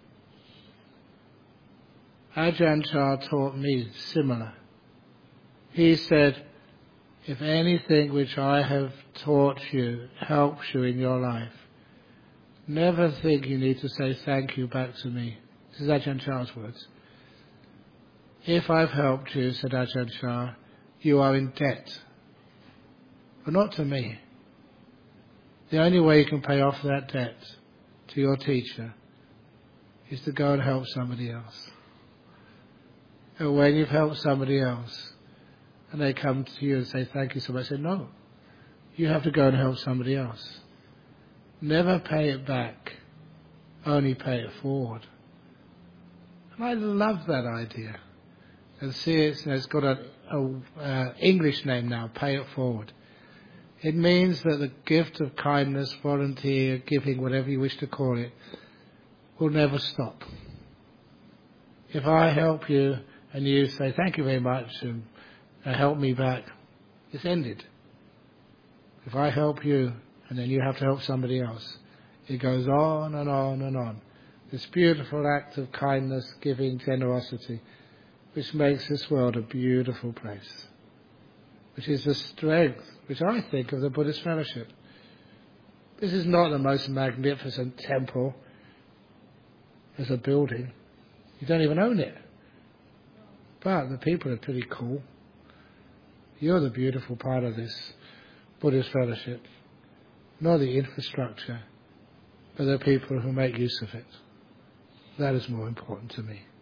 Ajahn Chah taught me similar. He said, if anything which I have taught you helps you in your life, never think you need to say thank you back to me. This is Ajahn Chah's words. If I've helped you, said Ajahn Chah, you are in debt. But not to me. The only way you can pay off that debt to your teacher is to go and help somebody else. And when you've helped somebody else and they come to you and say thank you so much, say no. You have to go and help somebody else. Never pay it back. Only pay it forward. And I love that idea. And see, it's got an English name now, pay it forward. It means that the gift of kindness, volunteer, giving, whatever you wish to call it, will never stop. If I help you and you say thank you very much and help me back, it's ended. If I help you and then you have to help somebody else, it goes on and on and on. This beautiful act of kindness, giving, generosity, which makes this world a beautiful place, which is the strength, which I think, of the Buddhist fellowship. This is not the most magnificent temple as a building. You don't even own it. But the people are pretty cool. You're the beautiful part of this Buddhist fellowship. Not the infrastructure, but the people who make use of it. That is more important to me.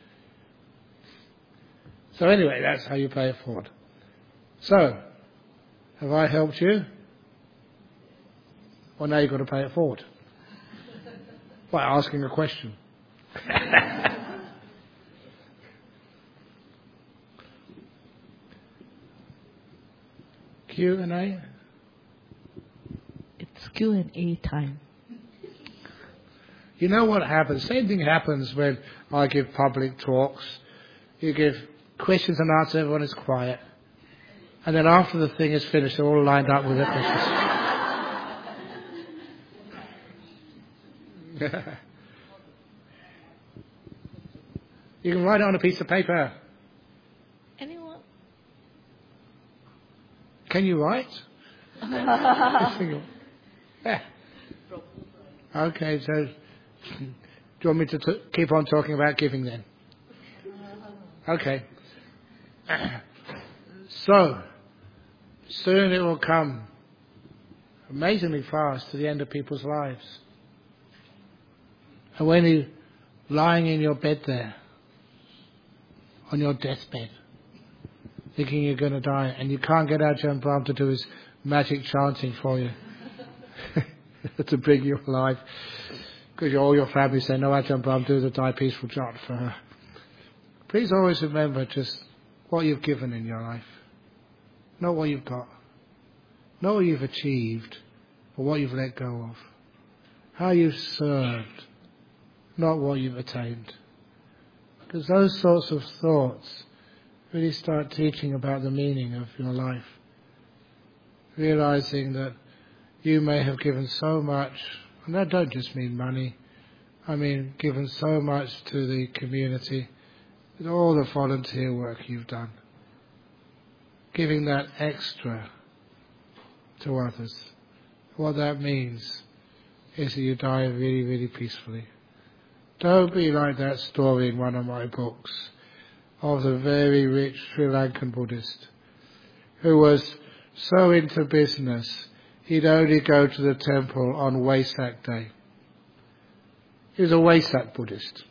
So anyway, that's how you pay it forward. So, have I helped you? Well, now you've got to pay it forward. By asking a question. Q&A? It's Q&A time. You know what happens? Same thing happens when I give public talks. You give questions and answers, everyone is quiet. And then after the thing is finished, they're all lined up with their questions. You can write it on a piece of paper. Anyone? Can you write? Yeah. Okay, so do you want me to keep on talking about giving then? Okay. So, soon it will come amazingly fast to the end of people's lives. And when you're lying in your bed there, on your deathbed, thinking you're going to die, and you can't get Ajahn Brahm to do his magic chanting for you to bring you alive, because all your family say, no, Ajahn Brahm, do the die peaceful chant for her. Please always remember just what you've given in your life, not what you've got, not what you've achieved, but what you've let go of, how you've served, not what you've attained. Because those sorts of thoughts really start teaching about the meaning of your life. Realizing that you may have given so much, and that don't just mean money, I mean given so much to the community, with all the volunteer work you've done. Giving that extra to others. What that means is that you die really, really peacefully. Don't be like that story in one of my books of the very rich Sri Lankan Buddhist who was so into business he'd only go to the temple on Wesak Day. He was a Wesak Buddhist.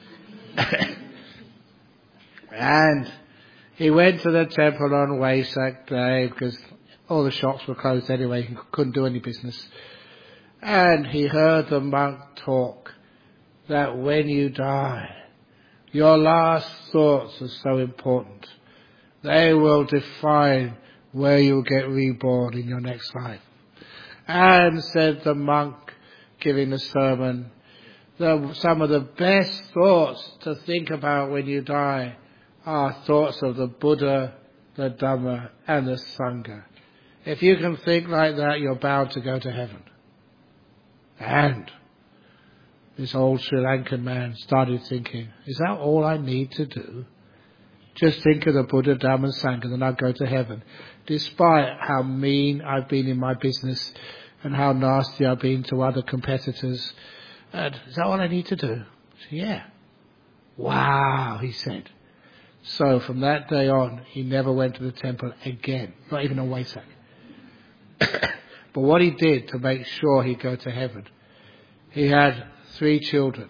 And he went to the temple on Wesak Day because all the shops were closed anyway, he couldn't do any business. And he heard the monk talk that when you die, your last thoughts are so important. They will define where you'll get reborn in your next life. And said the monk, giving the sermon, some of the best thoughts to think about when you die are thoughts of the Buddha, the Dhamma, and the Sangha. If you can think like that, you're bound to go to heaven. And this old Sri Lankan man started thinking, is that all I need to do? Just think of the Buddha, Dhamma, and Sangha, then I'll go to heaven. Despite how mean I've been in my business and how nasty I've been to other competitors. And is that all I need to do? So, yeah. Wow, he said. So from that day on, he never went to the temple again. Not even a Wesak. But what he did to make sure he'd go to heaven, he had 3 children.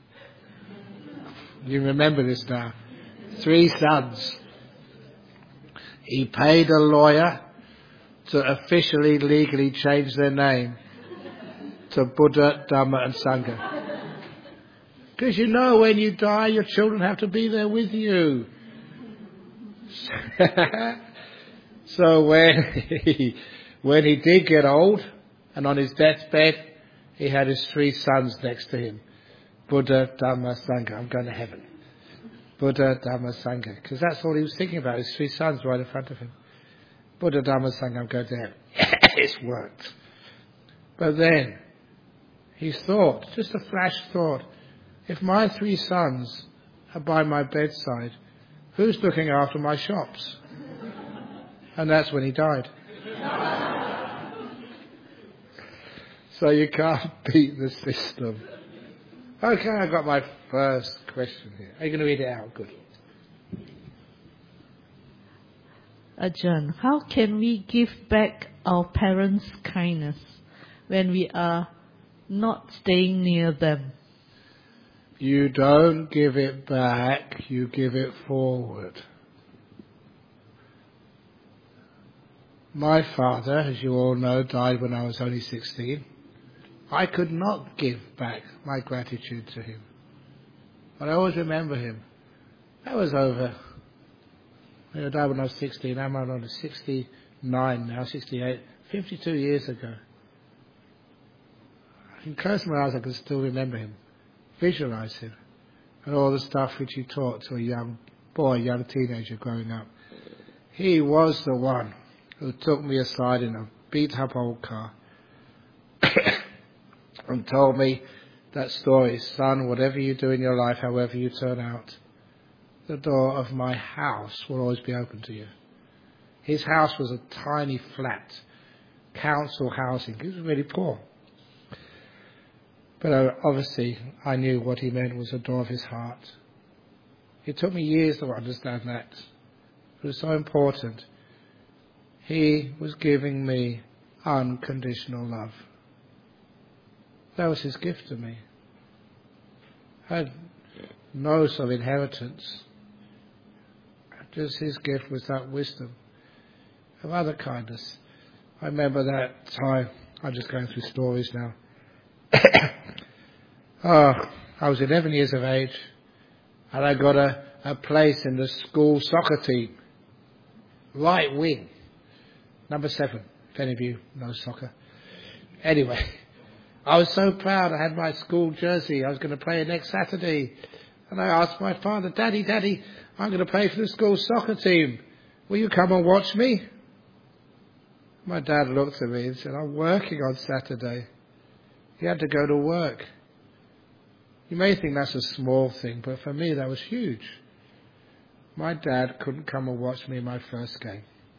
You remember this now. 3 sons. He paid a lawyer to officially, legally change their name to Buddha, Dhamma and Sangha. Because you know when you die, your children have to be there with you. So when he did get old, and on his deathbed, he had his 3 sons next to him. Buddha, Dhamma, Sangha. I'm going to heaven. Buddha, Dhamma, Sangha. Because that's all he was thinking about, his 3 sons right in front of him. Buddha, Dhamma, Sangha, I'm going to heaven. It's worked. But then, he thought, just a flash thought, if my 3 sons are by my bedside, who's looking after my shops? And that's when he died. So you can't beat the system. Okay, I got my first question here. Are you going to read it out? Good. Ajahn, how can we give back our parents' kindness when we are not staying near them? You don't give it back, you give it forward. My father, as you all know, died when I was only 16. I could not give back my gratitude to him. But I always remember him. That was over. He died when I was 16. I'm on 69 now, 68. 52 years ago. I can close my eyes, I can still remember him. Visualize him. And all the stuff which he taught to a young boy, young teenager growing up. He was the one who took me aside in a beat-up old car and told me that story, son, whatever you do in your life, however you turn out, the door of my house will always be open to you. His house was a tiny flat, council housing. He was really poor. But obviously I knew what he meant was the door of his heart. It took me years to understand that. It was so important. He was giving me unconditional love. That was his gift to me. I had no sort of inheritance. Just his gift was that wisdom of other kindness. I remember that time, I'm just going through stories now. I was 11 years of age and I got a place in the school soccer team. Right wing. Number 7, if any of you know soccer. Anyway, I was so proud. I had my school jersey. I was going to play next Saturday. And I asked my father, Daddy, I'm going to play for the school soccer team. Will you come and watch me? My dad looked at me and said, I'm working on Saturday. He had to go to work. You may think that's a small thing, but for me that was huge. My dad couldn't come and watch me in my first game.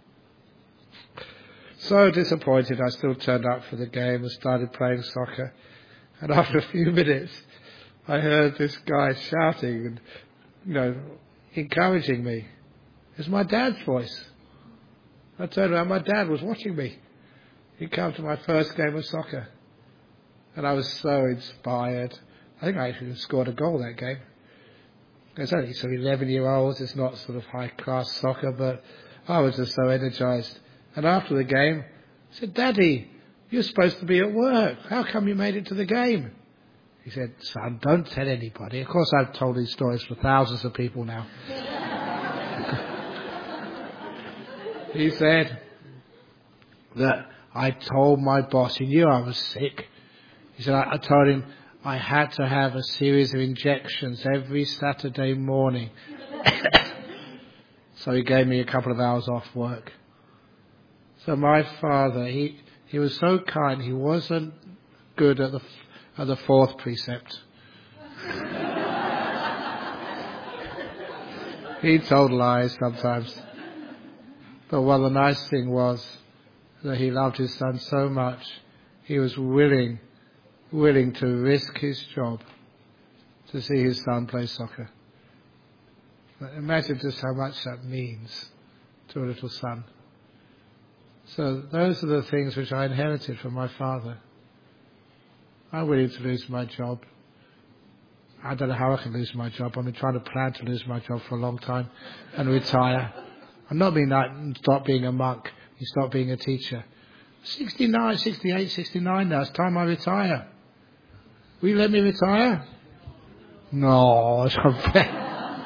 So disappointed, I still turned up for the game and started playing soccer. And after a few minutes, I heard this guy shouting and, encouraging me. It's my dad's voice. I turned around, my dad was watching me. He'd come to my first game of soccer. And I was so inspired. I think I actually scored a goal that game. It's only sort of 11-year-olds. It's not sort of high-class soccer, but I was just so energized. And after the game, I said, Daddy, you're supposed to be at work. How come you made it to the game? He said, son, don't tell anybody. Of course, I've told these stories for thousands of people now. He said that I told my boss, he knew I was sick. He said, I told him, I had to have a series of injections every Saturday morning. So he gave me a couple of hours off work. So my father, he was so kind, he wasn't good at the fourth precept. He told lies sometimes. But the nice thing was that he loved his son so much, he was willing to risk his job to see his son play soccer. Imagine just how much that means to a little son. So those are the things which I inherited from my father. I'm willing to lose my job. I don't know how I can lose my job. I've been trying to plan to lose my job for a long time and retire. I'm not being like, stop being a monk. You stop being a teacher. 69, 68, 69 now. It's time I retire. Will you let me retire? No, it's unfair.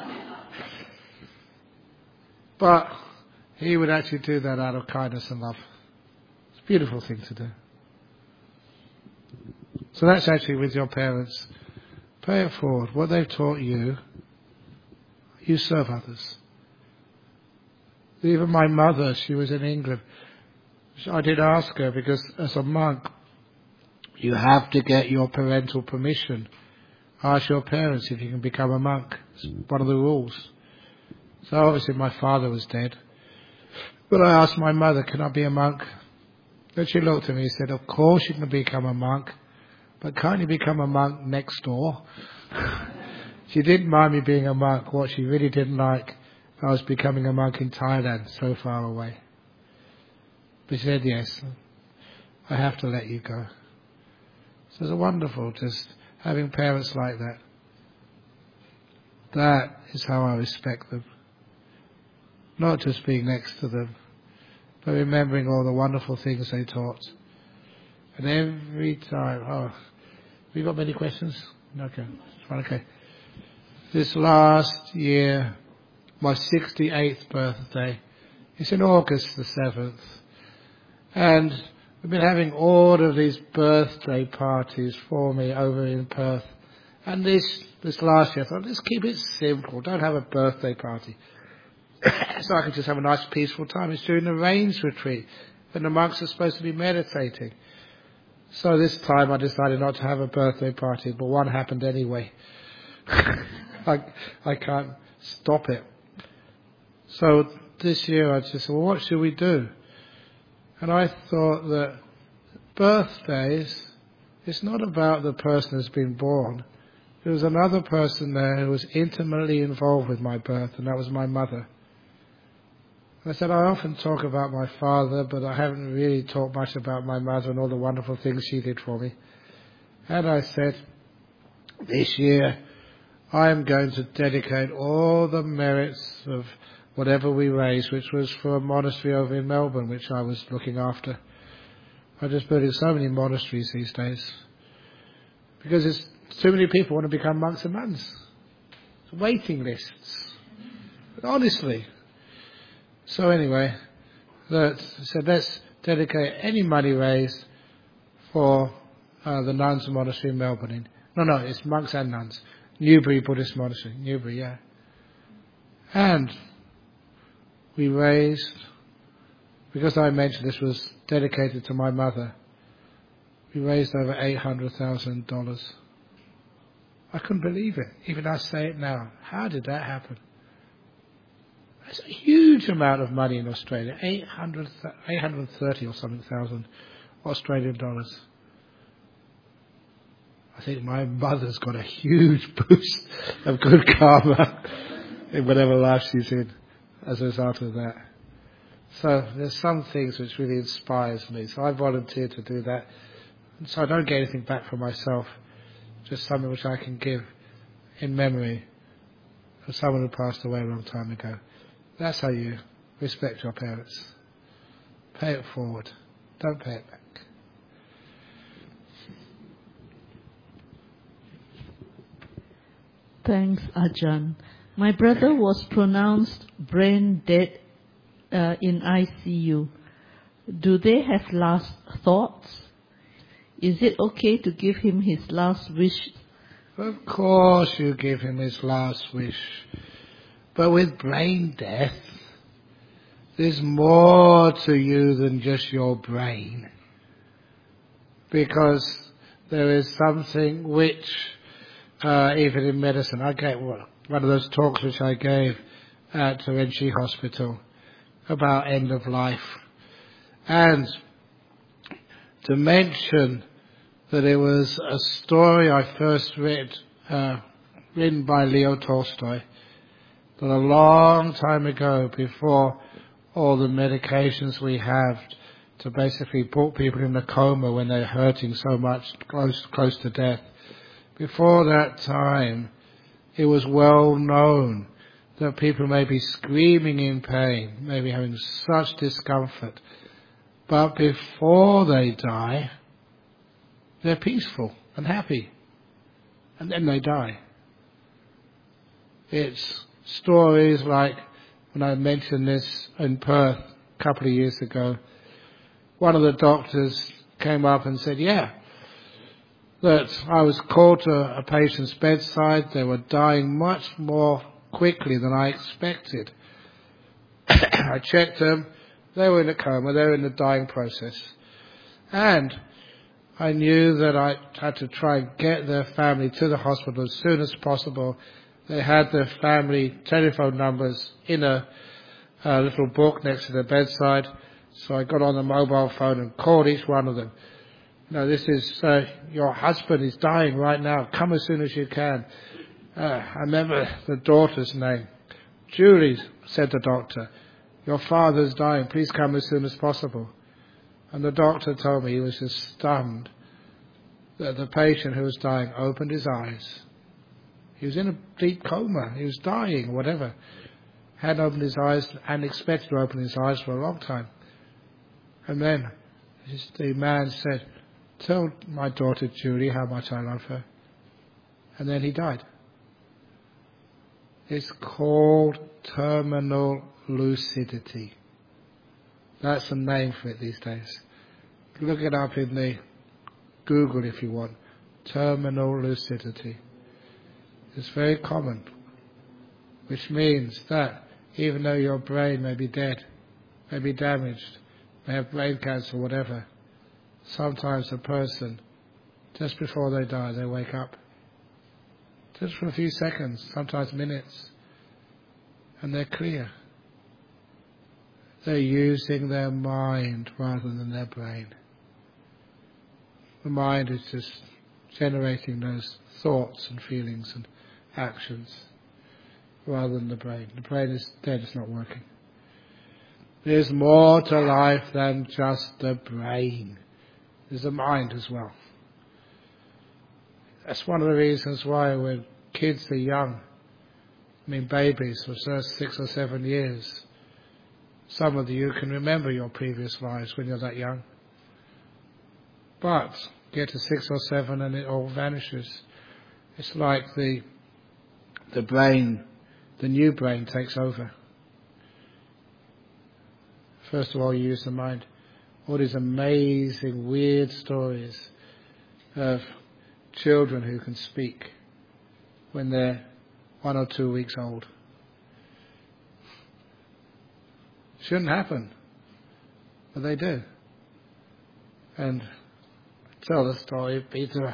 But he would actually do that out of kindness and love. It's a beautiful thing to do. So that's actually with your parents. Pay it forward. What they've taught you, you serve others. Even my mother, she was in England. I did ask her, because as a monk, you have to get your parental permission. Ask your parents if you can become a monk. It's one of the rules. So obviously my father was dead. But I asked my mother, can I be a monk? And she looked at me and said, of course you can become a monk, but can't you become a monk next door? She didn't mind me being a monk. What she really didn't like, I was becoming a monk in Thailand, so far away. But she said, yes, I have to let you go. So it's wonderful just having parents like that. That is how I respect them. Not just being next to them, but remembering all the wonderful things they taught. And every time, have you got many questions? Okay, okay. This last year, my 68th birthday, it's in August the 7th. And we've been having all of these birthday parties for me over in Perth. And this last year I thought, let's keep it simple. Don't have a birthday party. So I can just have a nice peaceful time. It's during the rains retreat when the monks are supposed to be meditating. So this time I decided not to have a birthday party, but one happened anyway. I can't stop it. So this year I just said, well, what should we do? And I thought that birthdays, it's not about the person who's been born. There was another person there who was intimately involved with my birth, and that was my mother. I said, I often talk about my father, but I haven't really talked much about my mother and all the wonderful things she did for me. And I said, this year I am going to dedicate all the merits of whatever we raise, which was for a monastery over in Melbourne, which I was looking after. I'm just building so many monasteries these days. Because there's too many people want to become monks and nuns. Waiting lists. But honestly. So anyway, so let's dedicate any money raised for the nuns monastery in Melbourne. No, it's monks and nuns. Newbury Buddhist Monastery. Newbury, yeah. And we raised, because I mentioned this was dedicated to my mother, we raised over $800,000. I couldn't believe it. Even I say it now. How did that happen? That's a huge amount of money in Australia. 830 or something thousand Australian dollars. I think my mother's got a huge boost of good karma in whatever life she's in as a result of that. So there's some things which really inspires me. So I volunteered to do that. And so I don't get anything back for myself. Just something which I can give in memory of someone who passed away a long time ago. That's how you respect your parents. Pay it forward. Don't pay it back. Thanks, Ajahn. My brother was pronounced brain dead in ICU. Do they have last thoughts? Is it okay to give him his last wish? Of course you give him his last wish. But with brain death, there's more to you than just your brain. Because there is something which, even in medicine, I gave one of those talks which I gave at Terenci Hospital about end of life. And to mention that it was a story I first read, written by Leo Tolstoy, that a long time ago, before all the medications we have to basically put people in a coma when they're hurting so much, close to death, before that time, it was well known that people may be screaming in pain, maybe having such discomfort, but before they die, they're peaceful and happy, and then they die. It's stories like when I mentioned this in Perth a couple of years ago, one of the doctors came up and said, that I was called to a patient's bedside. They were dying much more quickly than I expected. I checked them. They were in a coma. They were in the dying process. And I knew that I had to try and get their family to the hospital as soon as possible. They had their family telephone numbers in a little book next to the bedside. So I got on the mobile phone and called each one of them. No, this is, your husband is dying right now. Come as soon as you can. I remember the daughter's name. Julie, said the doctor, your father's dying. Please come as soon as possible. And the doctor told me he was just stunned that the patient who was dying opened his eyes. He was in a deep coma. He was dying, whatever. Hadn't opened his eyes and expected to open his eyes for a long time. And then the man said, tell my daughter Julie how much I love her. And then he died. It's called terminal lucidity. That's the name for it these days. Look it up in the Google if you want. Terminal lucidity. It's very common, which means that even though your brain may be dead, may be damaged, may have brain cancer or whatever, sometimes a person, just before they die, they wake up. Just for a few seconds, sometimes minutes, and they're clear. They're using their mind rather than their brain. The mind is just generating those thoughts and feelings and actions rather than the brain. The brain is dead, it's not working. There's more to life than just the brain. There's the mind as well. That's one of the reasons why when kids are young, babies for just 6 or 7 years, some of you can remember your previous lives when you're that young. But get to 6 or 7 and it all vanishes. It's like the brain, the new brain takes over. First of all, you use the mind. All these amazing, weird stories of children who can speak when they're 1 or 2 weeks old. Shouldn't happen, but they do. And tell the story of Peter.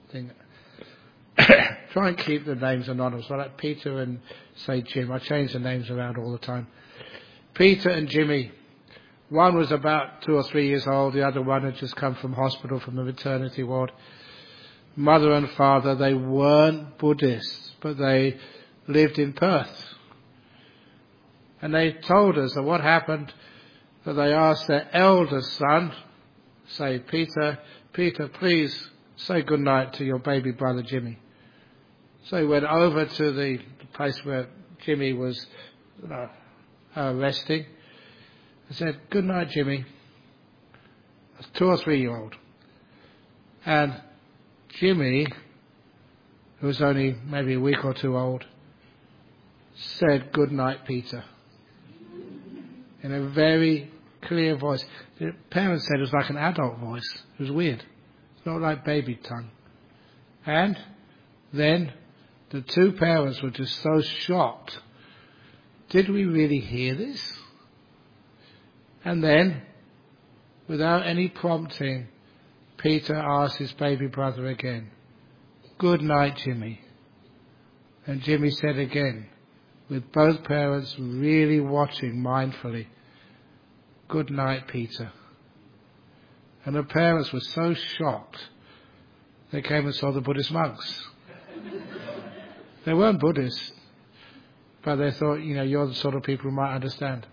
Try and keep the names anonymous. I like Peter and say Jim. I change the names around all the time. Peter and Jimmy. One was about 2 or 3 years old. The other one had just come from hospital, from the maternity ward. Mother and father, they weren't Buddhists, but they lived in Perth. And they told us that what happened, that they asked their eldest son, say, Peter, please say goodnight to your baby brother Jimmy. So he went over to the place where Jimmy was resting and said, good night, Jimmy. That's 2 or 3 year old. And Jimmy, who was only maybe a week or 2 old, said, good night, Peter. In a very clear voice. The parents said it was like an adult voice. It was weird. It's not like baby tongue. And then the two parents were just so shocked. Did we really hear this? And then, without any prompting, Peter asked his baby brother again, "Good night, Jimmy." And Jimmy said again, with both parents really watching mindfully, "Good night, Peter." And the parents were so shocked, they came and saw the Buddhist monks. They weren't Buddhists, but they thought, you're the sort of people who might understand.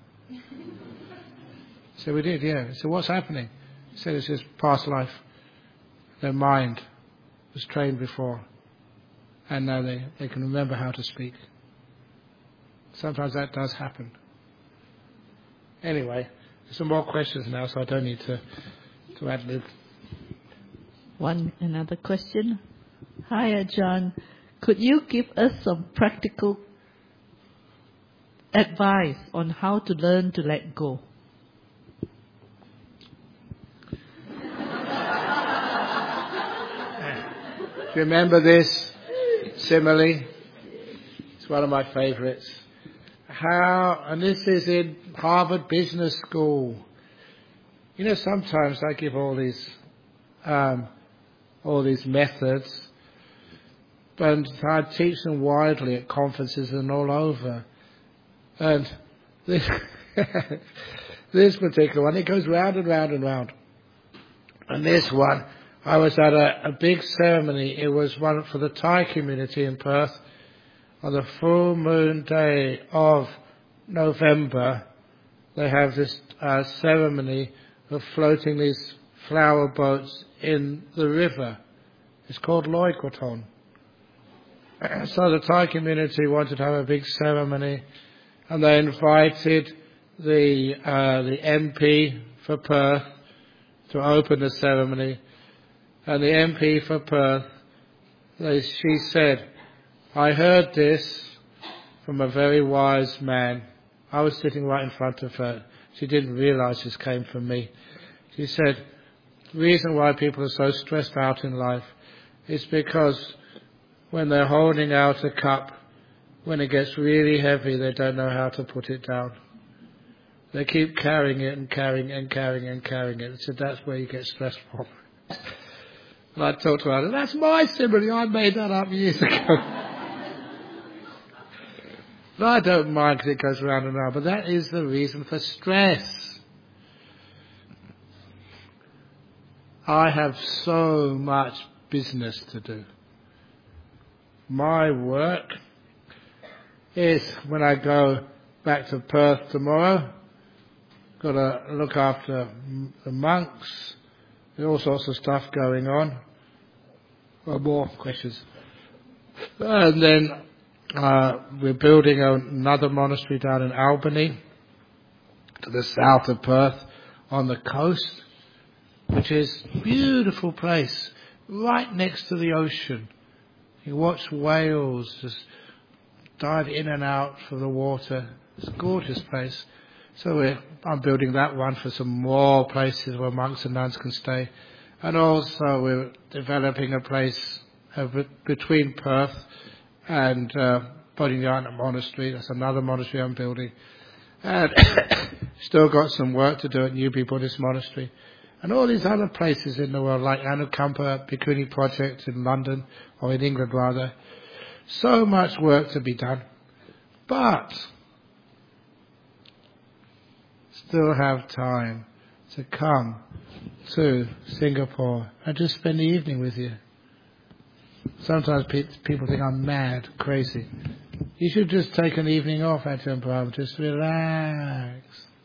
So we did, yeah. So what's happening? He said it's just past life. Their mind was trained before, and now they can remember how to speak. Sometimes that does happen. Anyway, there's some more questions now, so I don't need to ad-lib. Another question. Hi, Ajahn. Could you give us some practical advice on how to learn to let go? Do you remember this simile? It's one of my favourites. And this is in Harvard Business School. Sometimes I give all these methods, but I teach them widely at conferences and all over. And this particular one, it goes round and round and round. And this one, I was at a big ceremony. It was one for the Thai community in Perth. On the full moon day of November, they have this ceremony of floating these flower boats in the river. It's called Loi Krathong. So the Thai community wanted to have a big ceremony, and they invited the MP for Perth to open the ceremony. And the MP for Perth, she said, "I heard this from a very wise man." I was sitting right in front of her. She didn't realise this came from me. She said, the reason why people are so stressed out in life is because when they're holding out a cup, when it gets really heavy, they don't know how to put it down. They keep carrying it and carrying it and carrying it and carrying it. So that's where you get stressed from. And I talked to her, "That's my simile, I made that up years ago." But I don't mind because it goes round and round, but that is the reason for stress. I have so much business to do. My work is, when I go back to Perth tomorrow, got to look after the monks. There's all sorts of stuff going on. More questions. And then we're building another monastery down in Albany, to the south of Perth, on the coast, which is a beautiful place, right next to the ocean. You watch whales just dive in and out from the water. It's a gorgeous place. So I'm building that one for some more places where monks and nuns can stay. And also we're developing a place between Perth and Bodhinyana Monastery. That's another monastery I'm building. And still got some work to do at Newby Buddhist Monastery. And all these other places in the world, like Anukampa Bhikkhuni Project in London, or in England rather. So much work to be done. But still have time to come to Singapore and just spend the evening with you. Sometimes people think I'm mad, crazy. You should just take an evening off, Ajahn Brahm, just relax.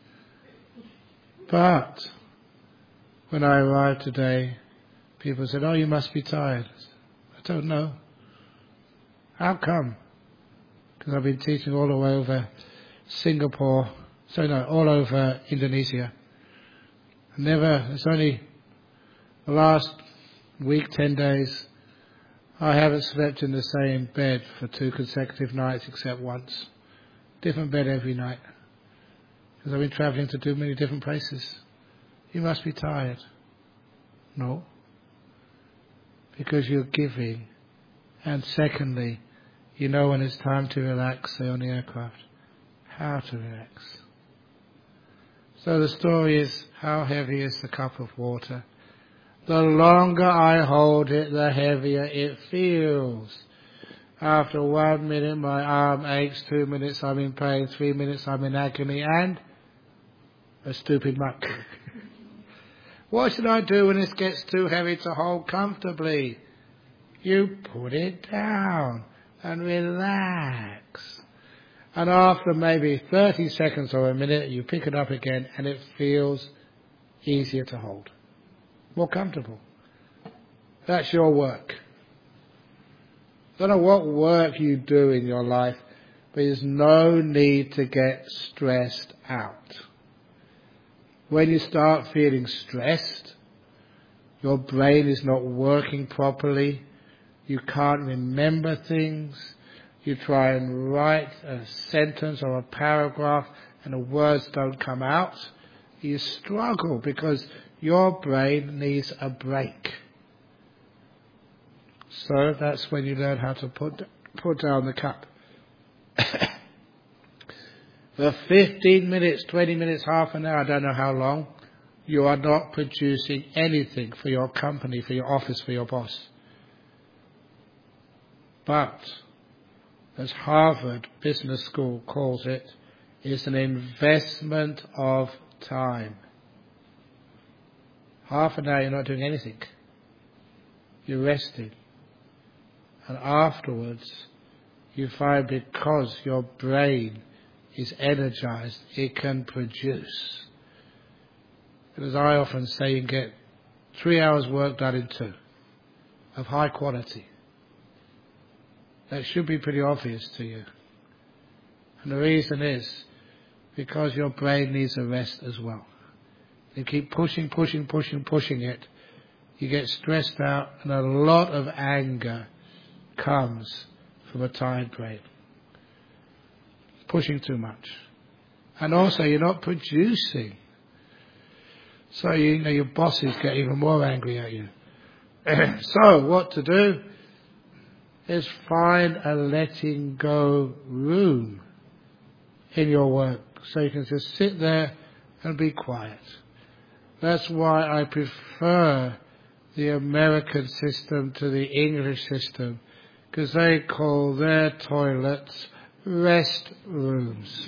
But when I arrived today, people said, "Oh, you must be tired." I don't know. How come? Because I've been teaching all the way over Singapore, all over Indonesia. It's only the last week, 10 days, I haven't slept in the same bed for 2 consecutive nights except once. Different bed every night. Because I've been travelling to do many different places. You must be tired. No. because you're giving. And secondly, you know when it's time to relax, say on the aircraft, how to relax. So the story is, how heavy is the cup of water? The longer I hold it, the heavier it feels. After 1 minute, my arm aches. 2 minutes, I'm in pain. 3 minutes, I'm in agony. And a stupid muck. What should I do when it gets too heavy to hold comfortably? You put it down and relax. And after maybe 30 seconds or a minute, you pick it up again and it feels easier to hold. More comfortable. That's your work. Don't know what work you do in your life, but there's no need to get stressed out. When you start feeling stressed, your brain is not working properly, you can't remember things, you try and write a sentence or a paragraph and the words don't come out, you struggle because your brain needs a break. So that's when you learn how to put down the cup. For 15 minutes, 20 minutes, half an hour, I don't know how long, you are not producing anything for your company, for your office, for your boss. But, as Harvard Business School calls it, it's an investment of time. Half an hour you're not doing anything. You're resting. And afterwards, you find because your brain is energized, it can produce. And as I often say, you can get 3 hours work done in 2, of high quality. That should be pretty obvious to you. And the reason is because your brain needs a rest as well. You keep pushing it, you get stressed out, and a lot of anger comes from a tired brain. Pushing too much. And also you're not producing. So your bosses get even more angry at you. So what to do is find a letting go room in your work. So you can just sit there and be quiet. That's why I prefer the American system to the English system, because they call their toilets rest rooms.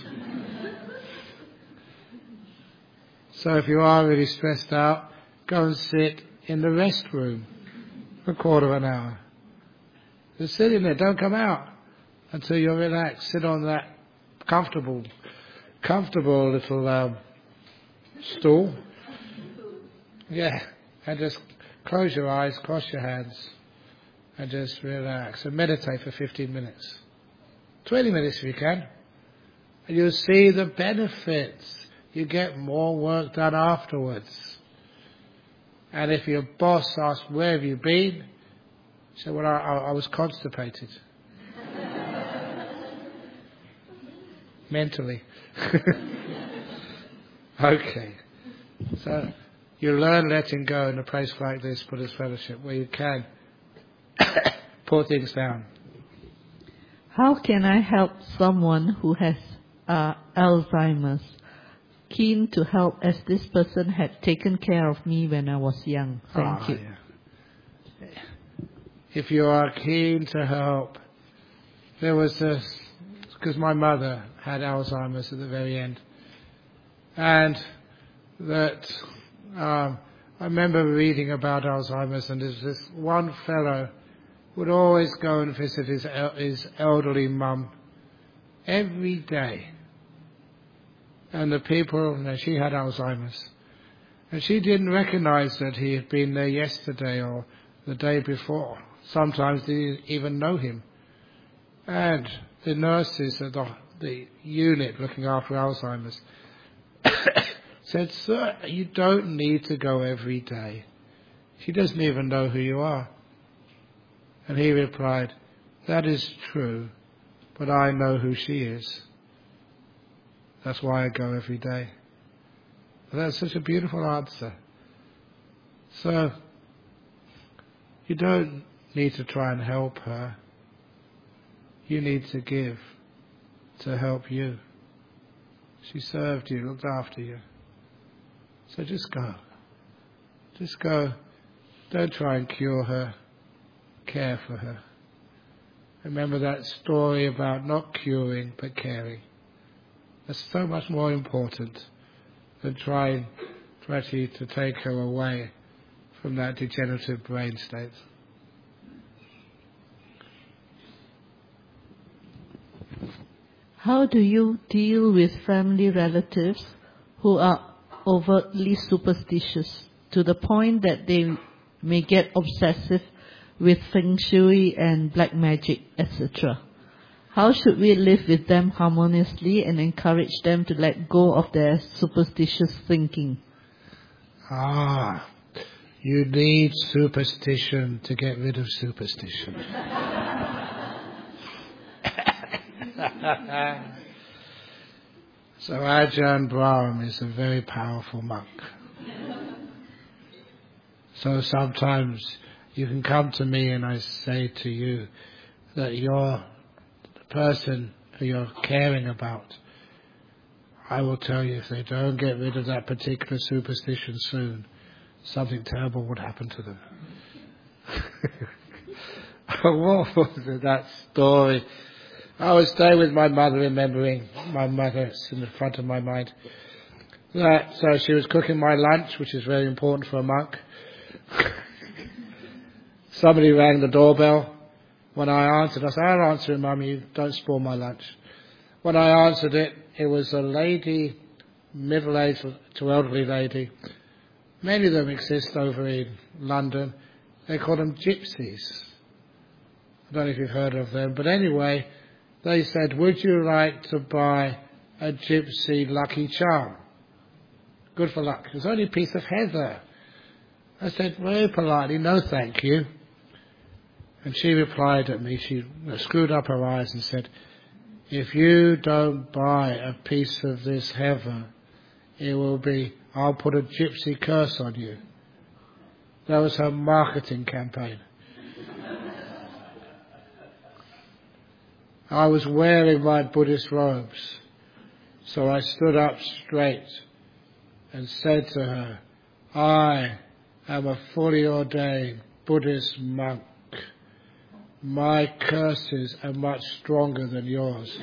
So if you are really stressed out, go and sit in the rest room for a quarter of an hour. Just sit in there, don't come out until you're relaxed. Sit on that comfortable little stool. Yeah, and just close your eyes, cross your hands, and just relax and meditate for 15 minutes. 20 minutes if you can. And you'll see the benefits. You get more work done afterwards. And if your boss asks, where have you been? You say, well, I was constipated. Mentally. Okay. So you learn letting go in a place like this, Buddhist Fellowship, where you can put things down. How can I help someone who has Alzheimer's? Keen to help, as this person had taken care of me when I was young. Thank you. Yeah. If you are keen to help, there was this, because my mother had Alzheimer's at the very end, and that I remember reading about Alzheimer's, and there's this one fellow would always go and visit his elderly mum every day. And the people, she had Alzheimer's. And she didn't recognize that he had been there yesterday or the day before. Sometimes they didn't even know him. And the nurses at the unit looking after Alzheimer's said, sir, you don't need to go every day. She doesn't even know who you are. And he replied, that is true, but I know who she is. That's why I go every day. That's such a beautiful answer. So, You don't need to try and help her. You need to give to help you. She served you, looked after you. So just go. Just go. Don't try and cure her. Care for her. Remember that story about not curing but caring. That's so much more important than trying to take her away from that degenerative brain state. How do you deal with family relatives who are overtly superstitious to the point that they may get obsessive with feng shui and black magic, etc.? How should we live with them harmoniously and encourage them to let go of their superstitious thinking? You need superstition to get rid of superstition. So Ajahn Brahm is a very powerful monk. So sometimes you can come to me and I say to you that you're the person who you're caring about. I will tell you, if they don't get rid of that particular superstition soon, something terrible would happen to them. What was it, that story? I was staying with my mother, remembering my mother in the front of my mind. So she was cooking my lunch, which is very important for a monk. Somebody rang the doorbell. When I answered, I said, "I'll answer it, Mummy, don't spoil my lunch." When I answered it, it was a lady, middle-aged to elderly lady. Many of them exist over in London. They call them gypsies. I don't know if you've heard of them, but anyway, they said, "Would you like to buy a gypsy lucky charm? Good for luck." It was only a piece of heather. I said very politely, "No, thank you." And she replied at me, she screwed up her eyes and said, "If you don't buy a piece of this heather, it will be, I'll put a gypsy curse on you." That was her marketing campaign. I was wearing my Buddhist robes, so I stood up straight and said to her, "I am a fully ordained Buddhist monk. My curses are much stronger than yours."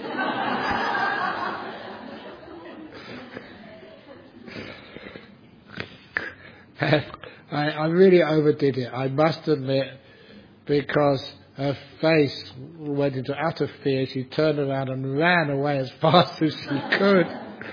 I really overdid it, I must admit, because her face went into utter fear. She turned around and ran away as fast as she could.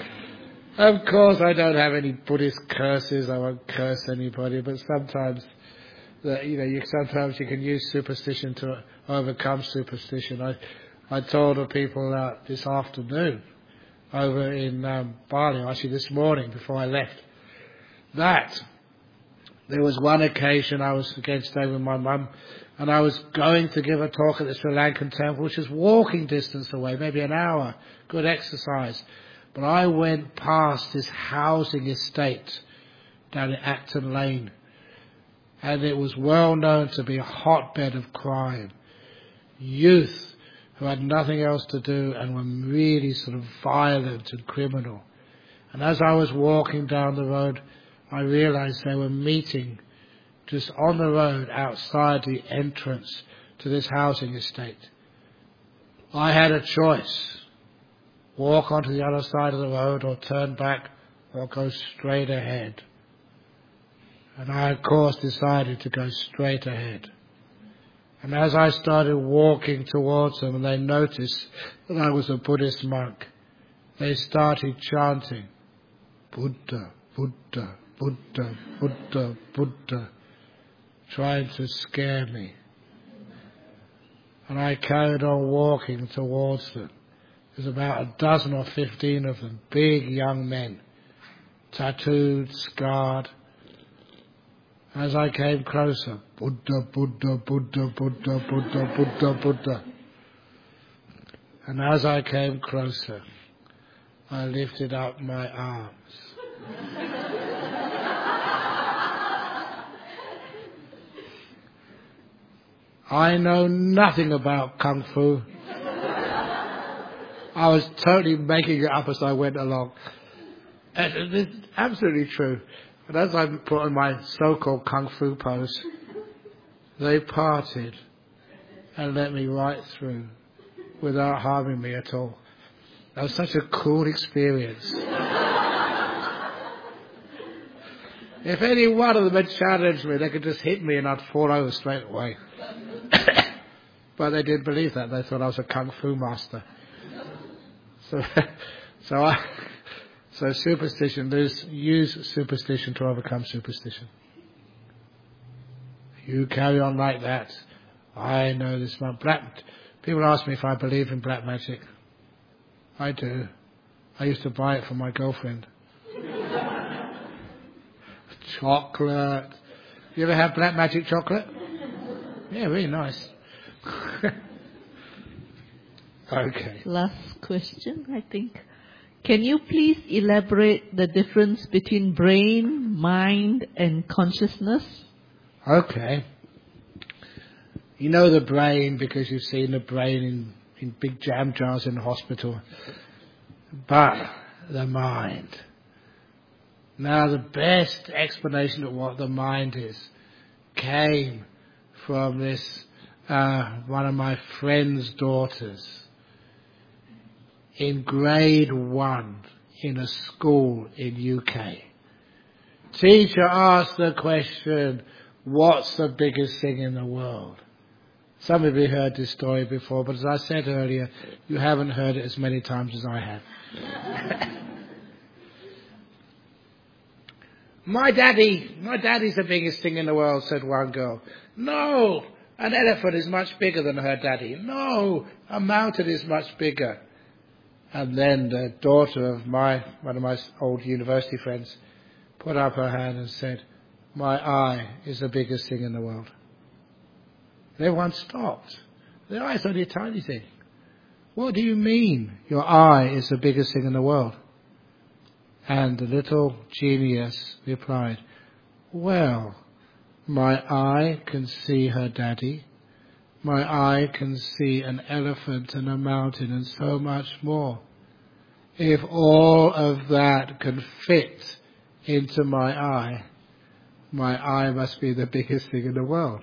Of course, I don't have any Buddhist curses. I won't curse anybody, but sometimes, sometimes you can use superstition to overcome superstition. I told the people this afternoon over in Bali, actually this morning before I left, that there was one occasion I was again staying with my mum, and I was going to give a talk at the Sri Lankan temple, which is walking distance away, maybe an hour, good exercise. But I went past this housing estate down in Acton Lane, and it was well known to be a hotbed of crime. Youth who had nothing else to do and were really sort of violent and criminal. And as I was walking down the road, I realized they were meeting just on the road outside the entrance to this housing estate. I had a choice. Walk onto the other side of the road or turn back or go straight ahead. And I, of course, decided to go straight ahead. And as I started walking towards them and they noticed that I was a Buddhist monk, they started chanting, "Buddha, Buddha, Buddha, Buddha, Buddha," trying to scare me. And I carried on walking towards them. There's about a dozen or 15 of them, big young men, tattooed, scarred. As I came closer, "Buddha, Buddha, Buddha, Buddha, Buddha, Buddha, Buddha." And as I came closer, I lifted up my arms. I know nothing about Kung Fu. I was totally making it up as I went along. And it's absolutely true. And as I put on my so-called Kung Fu pose, they parted and let me right through without harming me at all. That was such a cool experience. If any one of them had challenged me, they could just hit me and I'd fall over straight away. But they didn't believe that. They thought I was a Kung Fu master. So superstition, use superstition to overcome superstition. You carry on like that. I know this one. People ask me if I believe in black magic. I do. I used to buy it for my girlfriend. Chocolate. You ever had black magic chocolate? Yeah, really nice. Okay. Last question, I think. Can you please elaborate the difference between brain, mind, and consciousness? Okay. You know the brain because you've seen the brain in big jam jars in the hospital. But the mind. Now the best explanation of what the mind is came from this one of my friend's daughters in grade 1 in a school in UK. Teacher asked the question, what's the biggest thing in the world? Some of you heard this story before, but as I said earlier, you haven't heard it as many times as I have. My daddy's the biggest thing in the world, said one girl. No, an elephant is much bigger than her daddy. No, a mountain is much bigger. And then the daughter of one of my old university friends put up her hand and said, my eye is the biggest thing in the world. And everyone stopped. The eye is only a tiny thing. What do you mean your eye is the biggest thing in the world? And the little genius replied, well, my eye can see her daddy. My eye can see an elephant and a mountain and so much more. If all of that can fit into my eye must be the biggest thing in the world.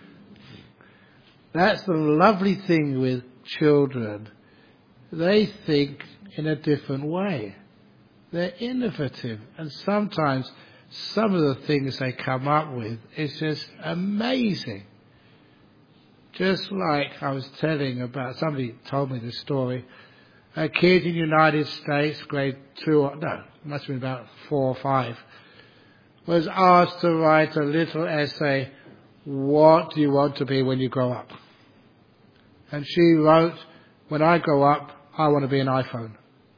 That's the lovely thing with children. They think in a different way. They're innovative, and sometimes some of the things they come up with is just amazing. Just like I was telling about, somebody told me this story, a kid in the United States, grade 2, must have been about 4 or 5, was asked to write a little essay, what do you want to be when you grow up? And she wrote, when I grow up, I want to be an iPhone.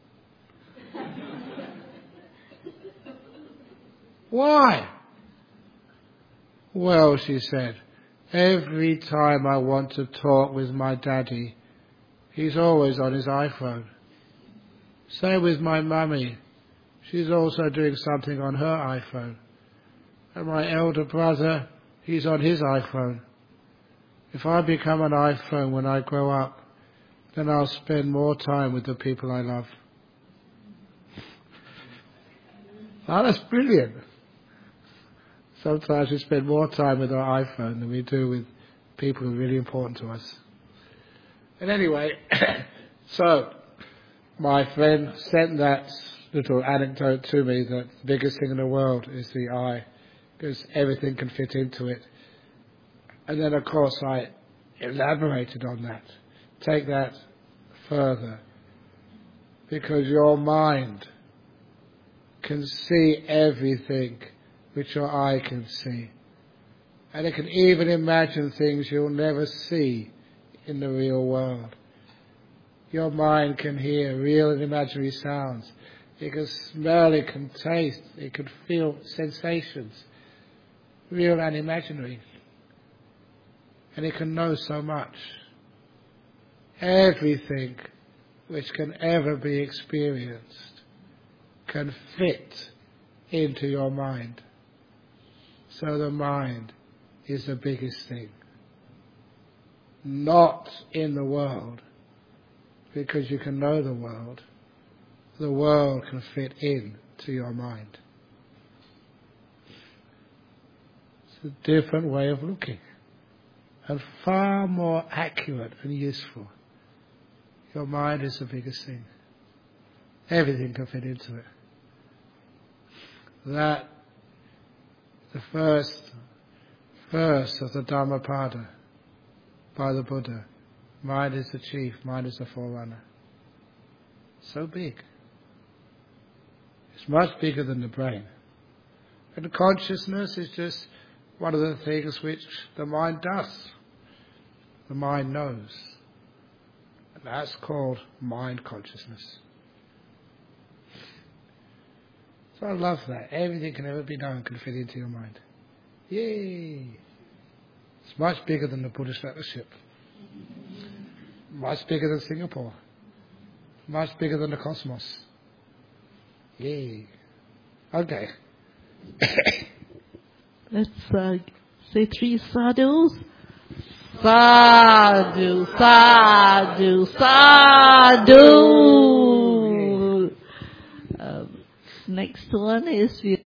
Why? Well, she said, every time I want to talk with my daddy, he's always on his iPhone. Same with my mummy. She's also doing something on her iPhone. And my elder brother, he's on his iPhone. If I become an iPhone when I grow up, then I'll spend more time with the people I love. Oh, that's brilliant. Sometimes we spend more time with our iPhone than we do with people who are really important to us. And anyway, so my friend sent that little anecdote to me that the biggest thing in the world is the eye, because everything can fit into it. And then, of course, I elaborated on that. Take that further. Because your mind can see everything which your eye can see. And it can even imagine things you'll never see in the real world. Your mind can hear real and imaginary sounds. It can smell, it can taste, it can feel sensations, real and imaginary. And it can know so much. Everything which can ever be experienced can fit into your mind. So the mind is the biggest thing. not in the world, because you can know the world. The world can fit in to your mind. It's a different way of looking, and far more accurate and useful. Your mind is the biggest thing. Everything can fit into it. That, the first verse of the Dhammapada by the Buddha, mind is the chief, mind is the forerunner. So big. It's much bigger than the brain. And the consciousness is just one of the things which the mind does. The mind knows. And that's called mind consciousness. So I love that. Everything can ever be known can fit into your mind. Yay! It's much bigger than the Buddhist Fellowship. Much bigger than Singapore. Much bigger than the cosmos. Yay! Okay. Let's say 3 sadhus. Sadhu, sadhu, sadhu. Next one is